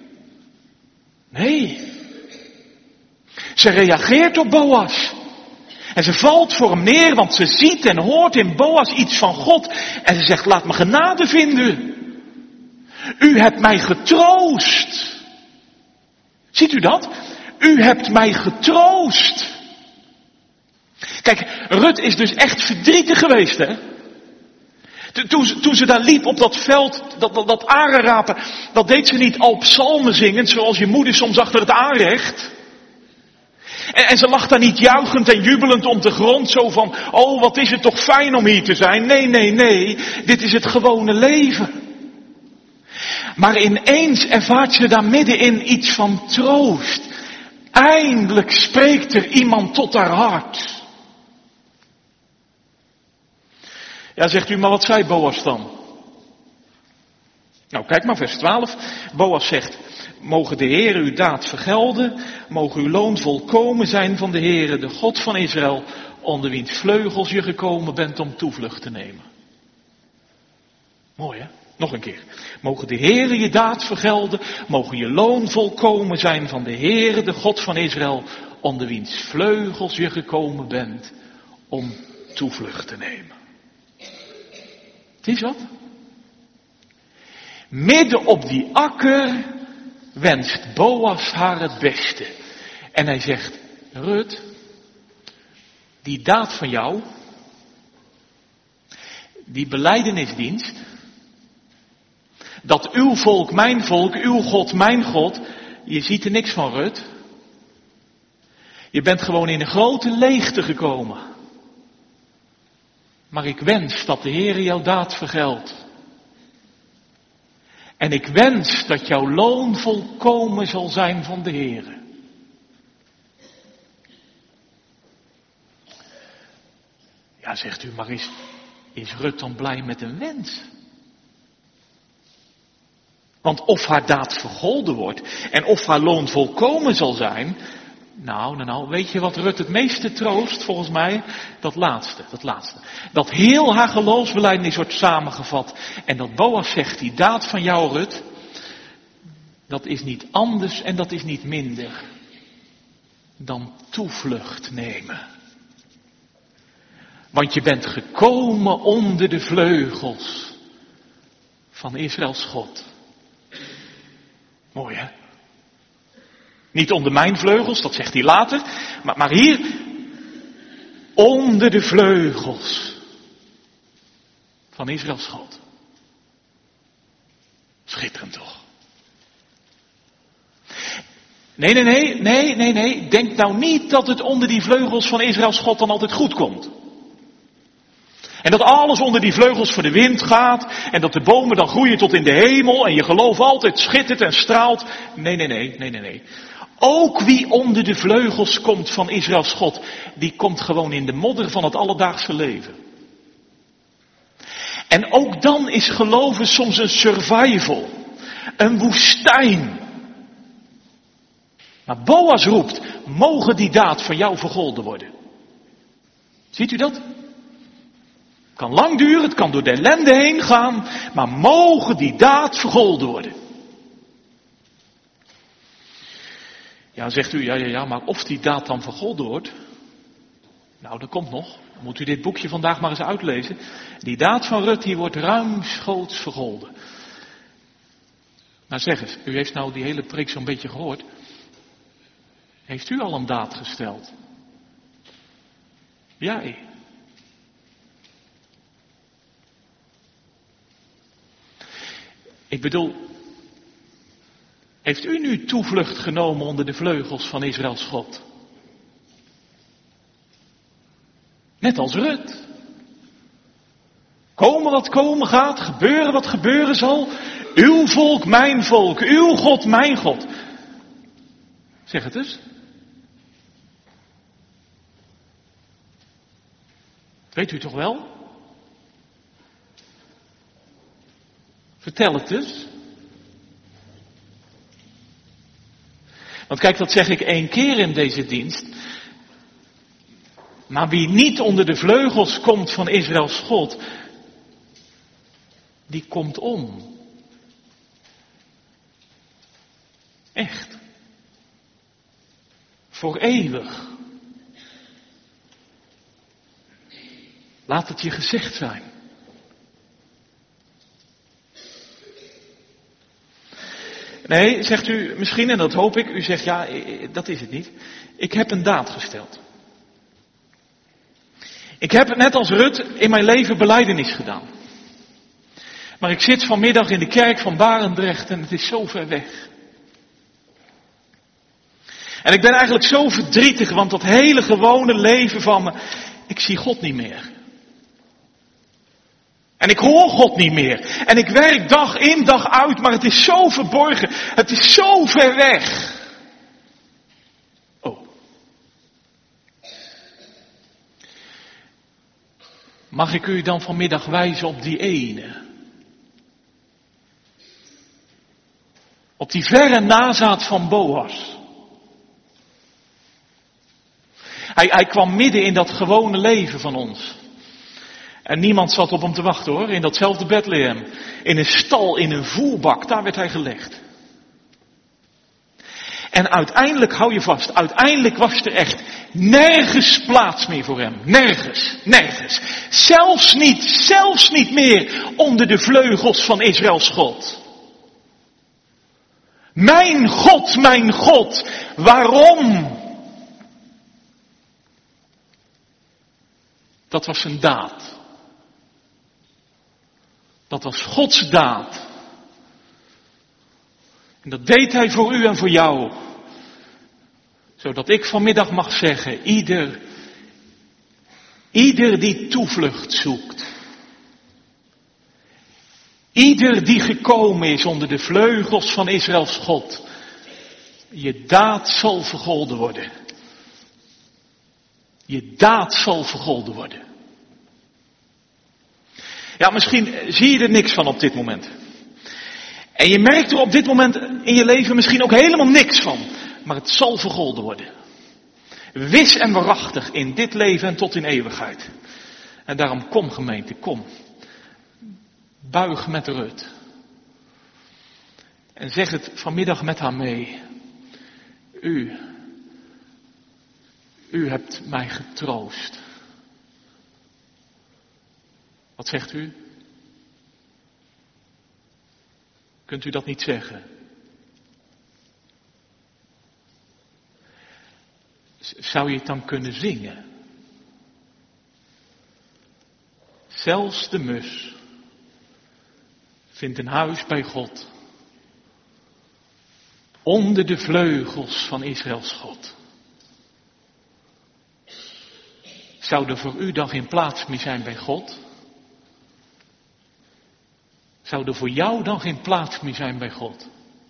B: Nee. Ze reageert op Boas. En ze valt voor hem neer, want ze ziet en hoort in Boas iets van God. En ze zegt, laat me genade vinden. U hebt mij getroost. Ziet u dat? U hebt mij getroost. Kijk, Rut is dus echt verdrietig geweest, hè? Toen ze, toen ze daar liep op dat veld, dat, dat, dat arenrapen, dat deed ze niet al psalmen zingend, zoals je moeder soms achter het aanrecht. En, en ze lag daar niet juichend en jubelend om de grond, zo van, oh wat is het toch fijn om hier te zijn. Nee, nee, nee, dit is het gewone leven. Maar ineens ervaart ze daar middenin iets van troost. Eindelijk spreekt er iemand tot haar hart. Ja, zegt u, maar wat zei Boas dan? Nou, kijk maar, vers twaalf. Boas zegt, mogen de Heere uw daad vergelden, mogen uw loon volkomen zijn van de Heere, de God van Israël, onder wiens vleugels je gekomen bent om toevlucht te nemen. Mooi hè? Nog een keer. Mogen de Heere je daad vergelden, mogen je loon volkomen zijn van de Heere, de God van Israël, onder wiens vleugels je gekomen bent om toevlucht te nemen. Het is wat? Midden op die akker wenst Boas haar het beste. En hij zegt, Rut, die daad van jou, die belijdenisdienst, dat uw volk mijn volk, uw God mijn God, je ziet er niks van, Rut. Je bent gewoon in een grote leegte gekomen. Maar ik wens dat de Heere jouw daad vergeldt. En ik wens dat jouw loon volkomen zal zijn van de Heere. Ja, zegt u, maar is, is Rut dan blij met een wens? Want of haar daad vergolden wordt en of haar loon volkomen zal zijn. Nou, nou, nou, weet je wat Rut het meeste troost, volgens mij? Dat laatste, dat laatste. Dat heel haar geloofsbelijdenis wordt samengevat. En dat Boas zegt, die daad van jou, Rut, dat is niet anders en dat is niet minder dan toevlucht nemen. Want je bent gekomen onder de vleugels van Israëls God. Mooi hè? Niet onder mijn vleugels, dat zegt hij later, maar, maar hier onder de vleugels van Israëls God. Schitterend toch? Nee, nee, nee, nee, nee, nee. Denk nou niet dat het onder die vleugels van Israëls God dan altijd goed komt. En dat alles onder die vleugels voor de wind gaat. En dat de bomen dan groeien tot in de hemel. En je geloof altijd schittert en straalt. Nee, nee, nee, nee, nee, nee. Ook wie onder de vleugels komt van Israëls God. Die komt gewoon in de modder van het alledaagse leven. En ook dan is geloven soms een survival. Een woestijn. Maar Boas roept, mogen die daad van jou vergolden worden. Ziet u dat? Het kan lang duren, het kan door de ellende heen gaan, maar mogen die daad vergolden worden. Ja, zegt u, ja, ja, ja, maar of die daad dan vergolden wordt? Nou, dat komt nog. Dan moet u dit boekje vandaag maar eens uitlezen. Die daad van Rut, die wordt ruimschoots vergolden. Nou zeg eens, u heeft nou die hele preek zo'n beetje gehoord. Heeft u al een daad gesteld? Jij. Ik bedoel, heeft u nu toevlucht genomen onder de vleugels van Israëls God? Net als Rut. Komen wat komen gaat, gebeuren wat gebeuren zal. Uw volk, mijn volk, uw God, mijn God. Zeg het eens. Weet u toch wel? Vertel het eens. Want kijk, dat zeg ik één keer in deze dienst. Maar wie niet onder de vleugels komt van Israëls God, die komt om. Echt. Voor eeuwig. Laat het je gezegd zijn. Nee, zegt u misschien, en dat hoop ik, u zegt ja, dat is het niet. Ik heb een daad gesteld. Ik heb net als Rut in mijn leven belijdenis gedaan. Maar ik zit vanmiddag in de kerk van Barendrecht en het is zo ver weg. En ik ben eigenlijk zo verdrietig, want dat hele gewone leven van me, ik zie God niet meer. En ik hoor God niet meer. En ik werk dag in, dag uit, maar het is zo verborgen. Het is zo ver weg. Oh. Mag ik u dan vanmiddag wijzen op die ene? Op die verre nazaat van Boas. Hij, hij kwam midden in dat gewone leven van ons. En niemand zat op hem te wachten hoor, in datzelfde Bethlehem. In een stal, in een voerbak, daar werd hij gelegd. En uiteindelijk, hou je vast, uiteindelijk was er echt nergens plaats meer voor hem. Nergens, nergens. Zelfs niet, zelfs niet meer onder de vleugels van Israëls God. Mijn God, mijn God, waarom? Dat was zijn daad. Dat was Gods daad. En dat deed hij voor u en voor jou. Zodat ik vanmiddag mag zeggen, ieder, ieder die toevlucht zoekt. Ieder die gekomen is onder de vleugels van Israëls God. Je daad zal vergolden worden. Je daad zal vergolden worden. Ja, misschien zie je er niks van op dit moment. En je merkt er op dit moment in je leven misschien ook helemaal niks van. Maar het zal vergolden worden. Wis en waarachtig in dit leven en tot in eeuwigheid. En daarom kom gemeente, kom. Buig met Rut. En zeg het vanmiddag met haar mee. U, u hebt mij getroost. Wat zegt u? Kunt u dat niet zeggen? Zou je het dan kunnen zingen? Zelfs de mus vindt een huis bij God. Onder de vleugels van Israëls God. Zou er voor u dan geen plaats meer zijn bij God? Zou er voor jou dan geen plaats meer zijn bij God?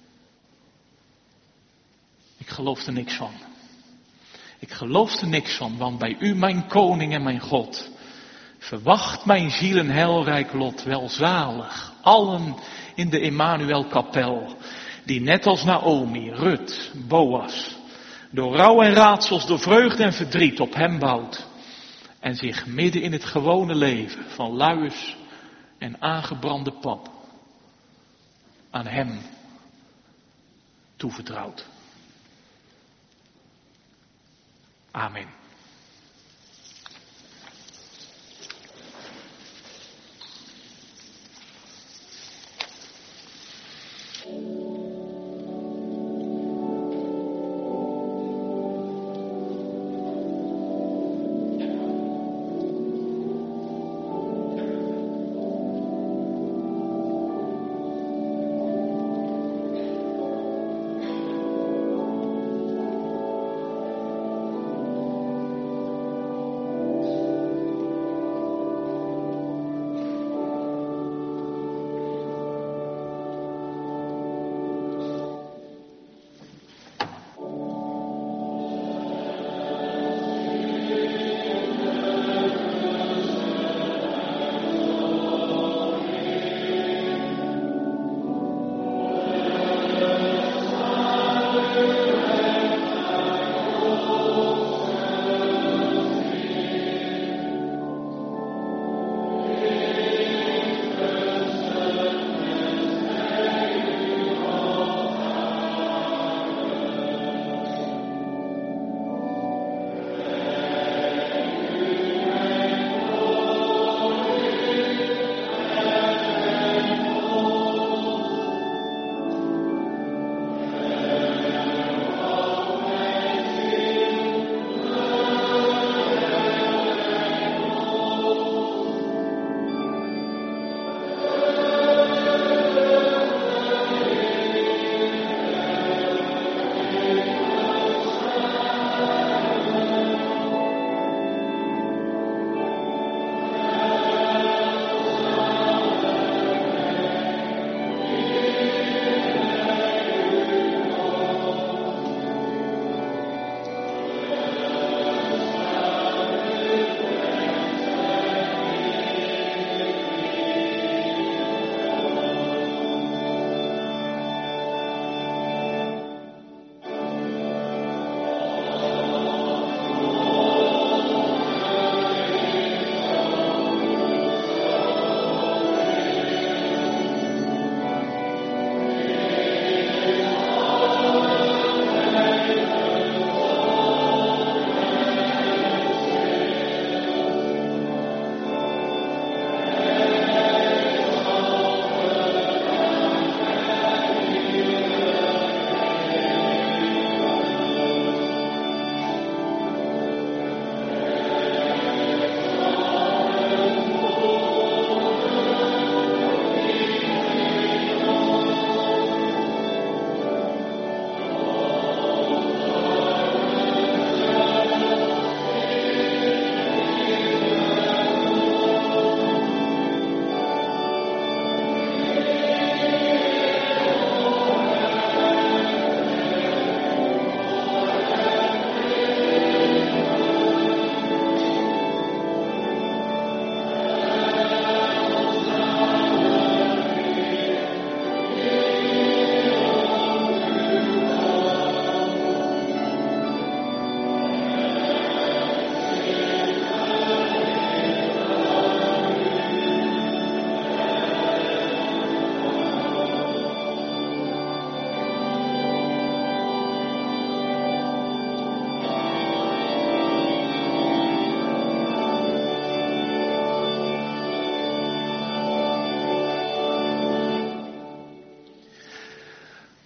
B: Ik geloof er niks van. Ik geloof er niks van, want bij u, mijn koning en mijn God, verwacht mijn ziel een heilrijk lot, welzalig, allen in de Emmanuel-kapel, die net als Naomi, Rut, Boas, door rouw en raadsels, door vreugde en verdriet op hem bouwt en zich midden in het gewone leven van luiers en aangebrande pap aan hem toevertrouwt. Amen.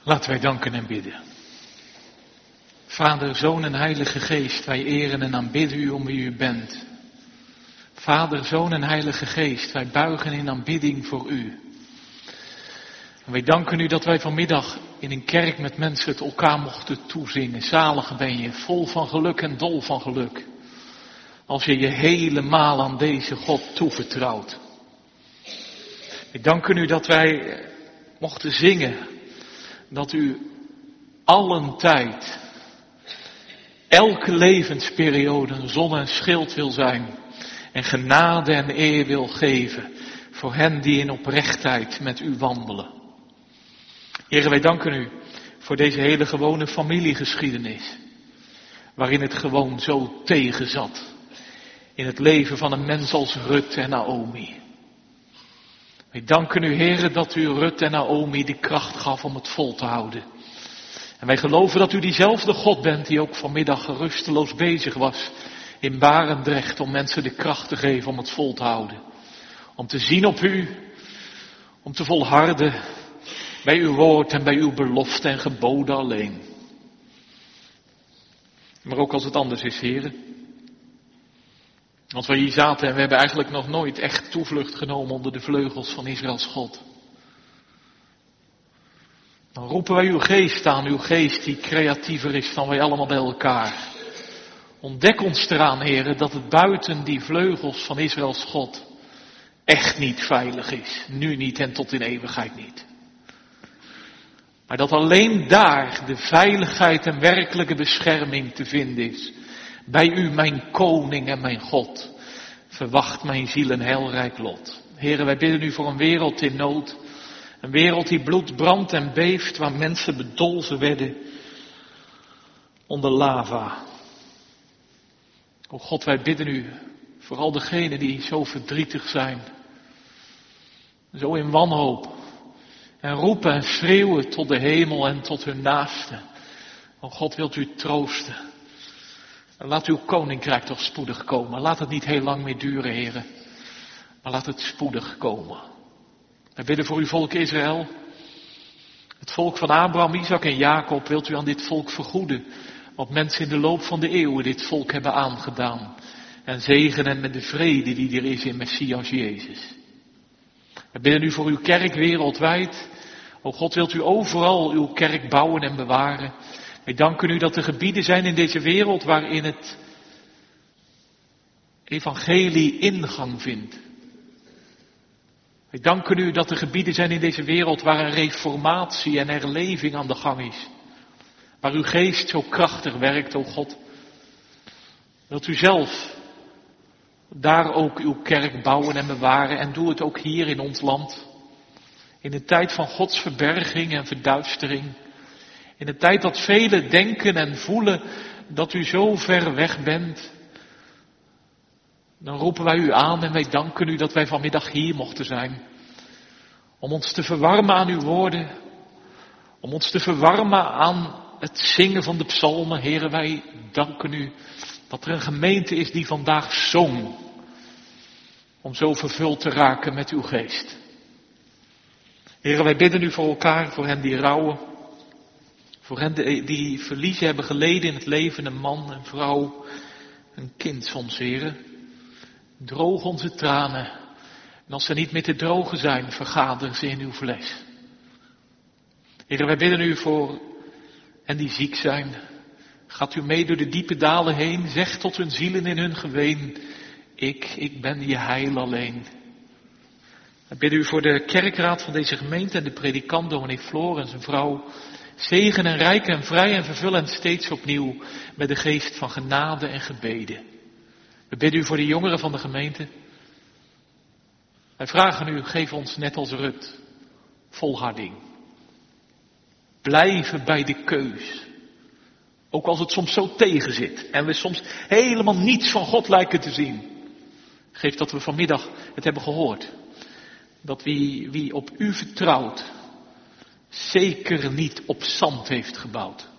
B: Laten wij danken en bidden. Vader, Zoon en Heilige Geest, wij eren en aanbidden u om wie u bent. Vader, Zoon en Heilige Geest, wij buigen in aanbidding voor u. En wij danken u dat wij vanmiddag in een kerk met mensen het elkaar mochten toezingen. Zalig ben je, vol van geluk en dol van geluk. Als je je helemaal aan deze God toevertrouwt. Wij danken u dat wij mochten zingen. Dat u allen tijd, elke levensperiode een zon en schild wil zijn. En genade en eer wil geven voor hen die in oprechtheid met u wandelen. Heren, wij danken u voor deze hele gewone familiegeschiedenis. Waarin het gewoon zo tegen zat. In het leven van een mens als Rut en Naomi. Wij danken u, heren, dat u Rut en Naomi de kracht gaf om het vol te houden. En wij geloven dat u diezelfde God bent die ook vanmiddag gerusteloos bezig was in Barendrecht om mensen de kracht te geven om het vol te houden. Om te zien op u, om te volharden bij uw woord en bij uw belofte en geboden alleen. Maar ook als het anders is, heren. Als wij hier zaten en we hebben eigenlijk nog nooit echt toevlucht genomen onder de vleugels van Israëls God. Dan roepen wij uw geest aan, uw geest die creatiever is dan wij allemaal bij elkaar. Ontdek ons eraan, heren, dat het buiten die vleugels van Israëls God echt niet veilig is. Nu niet en tot in eeuwigheid niet. Maar dat alleen daar de veiligheid en werkelijke bescherming te vinden is. Bij u, mijn koning en mijn God, verwacht mijn ziel een heilrijk lot. Heren, wij bidden u voor een wereld in nood. Een wereld die bloed brandt en beeft, waar mensen bedolven werden onder lava. O God, wij bidden u voor al degenen die zo verdrietig zijn. Zo in wanhoop. En roepen en schreeuwen tot de hemel en tot hun naasten. O God, wilt u troosten. En laat uw koninkrijk toch spoedig komen. Laat het niet heel lang meer duren, heren. Maar laat het spoedig komen. Wij bidden voor uw volk Israël. Het volk van Abraham, Isaac en Jacob. Wilt u aan dit volk vergoeden. Wat mensen in de loop van de eeuwen dit volk hebben aangedaan. En zegenen met de vrede die er is in Messias Jezus. We bidden u voor uw kerk wereldwijd. O God, wilt u overal uw kerk bouwen en bewaren. Wij danken u dat er gebieden zijn in deze wereld waarin het evangelie ingang vindt. Wij danken u dat er gebieden zijn in deze wereld waar een reformatie en herleving aan de gang is. Waar uw geest zo krachtig werkt, o God. Wilt u zelf daar ook uw kerk bouwen en bewaren en doe het ook hier in ons land. In een tijd van Gods verberging en verduistering. In een tijd dat velen denken en voelen dat u zo ver weg bent. Dan roepen wij u aan en wij danken u dat wij vanmiddag hier mochten zijn. Om ons te verwarmen aan uw woorden. Om ons te verwarmen aan het zingen van de psalmen. Heren, wij danken u dat er een gemeente is die vandaag zong. Om zo vervuld te raken met uw geest. Heren, wij bidden u voor elkaar, voor hen die rouwen. Voor hen die verliezen hebben geleden in het leven, een man, een vrouw, een kind soms, heren. Droog onze tranen. En als ze niet meer te drogen zijn, vergaderen ze in uw vlees. Heren, wij bidden u voor hen die ziek zijn. Gaat u mee door de diepe dalen heen. Zeg tot hun zielen in hun geween. Ik, ik ben je heil alleen. Wij bidden u voor de kerkraad van deze gemeente en de predikant dominee Floor en zijn vrouw. Zegen en rijk en vrij en vervul hen steeds opnieuw met de geest van genade en gebeden. We bidden u voor de jongeren van de gemeente. Wij vragen u, geef ons net als Rut volharding. Blijven bij de keus. Ook als het soms zo tegenzit en we soms helemaal niets van God lijken te zien. Geef dat we vanmiddag het hebben gehoord. Dat wie, wie op u vertrouwt, zeker niet op zand heeft gebouwd.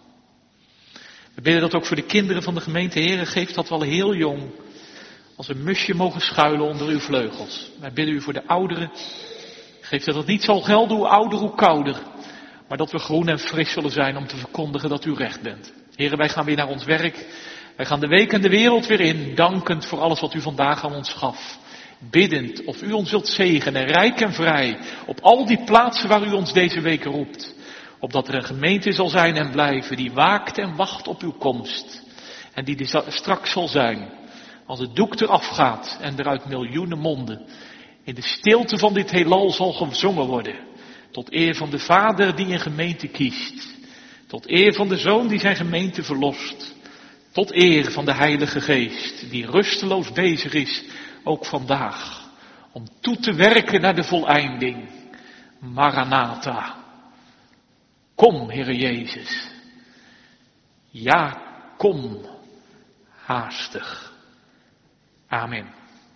B: We bidden dat ook voor de kinderen van de gemeente. Heren, geef dat wel heel jong als een musje mogen schuilen onder uw vleugels. Wij bidden u voor de ouderen. Geef dat het niet zal gelden hoe ouder hoe kouder. maar dat we groen en fris zullen zijn om te verkondigen dat u recht bent. Heren, wij gaan weer naar ons werk. Wij gaan de week en de wereld weer in, dankend voor alles wat u vandaag aan ons gaf. Biddend of u ons wilt zegenen, rijk en vrij, op al die plaatsen waar u ons deze week roept. Opdat er een gemeente zal zijn en blijven, die waakt en wacht op uw komst. En die er straks zal zijn, als het doek eraf gaat en er uit miljoenen monden in de stilte van dit heelal zal gezongen worden. Tot eer van de Vader die een gemeente kiest. Tot eer van de Zoon die zijn gemeente verlost. Tot eer van de Heilige Geest die rusteloos bezig is, ook vandaag, om toe te werken naar de voleinding. Maranatha. Kom, Heere Jezus. Ja, kom. Haastig. Amen.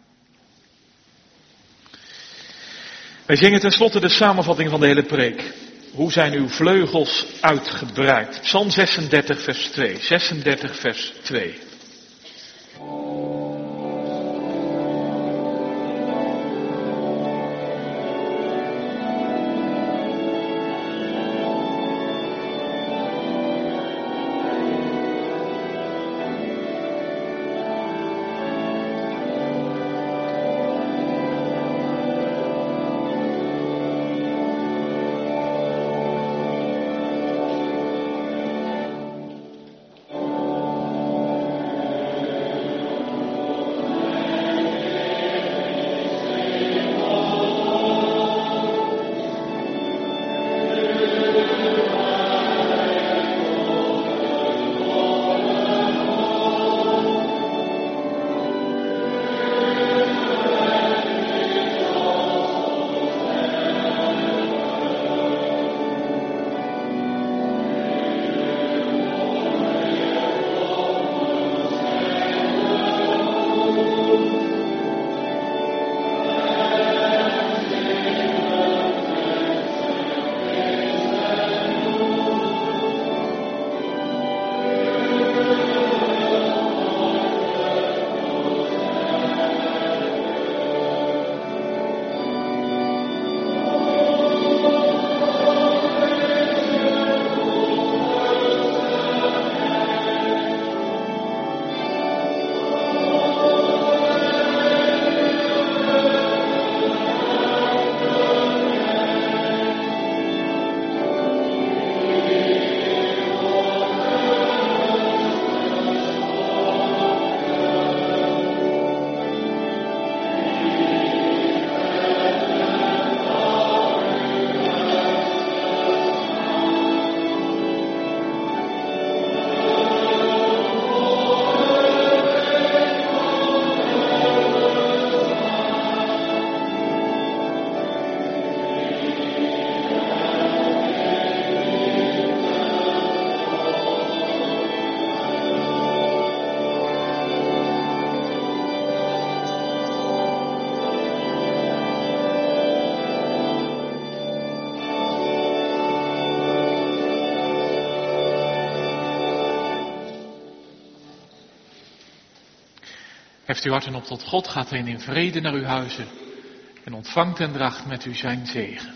B: Wij zingen tenslotte de samenvatting van de hele preek. Hoe zijn uw vleugels uitgebreid? Psalm zesendertig vers twee. zesendertig vers twee. Heft uw harten op tot God, gaat heen in vrede naar uw huizen en ontvangt en draagt met u zijn zegen.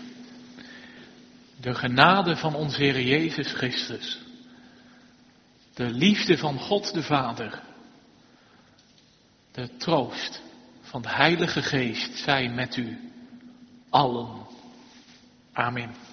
B: De genade van onze Heer Jezus Christus, de liefde van God de Vader, de troost van de Heilige Geest zij met u allen. Amen.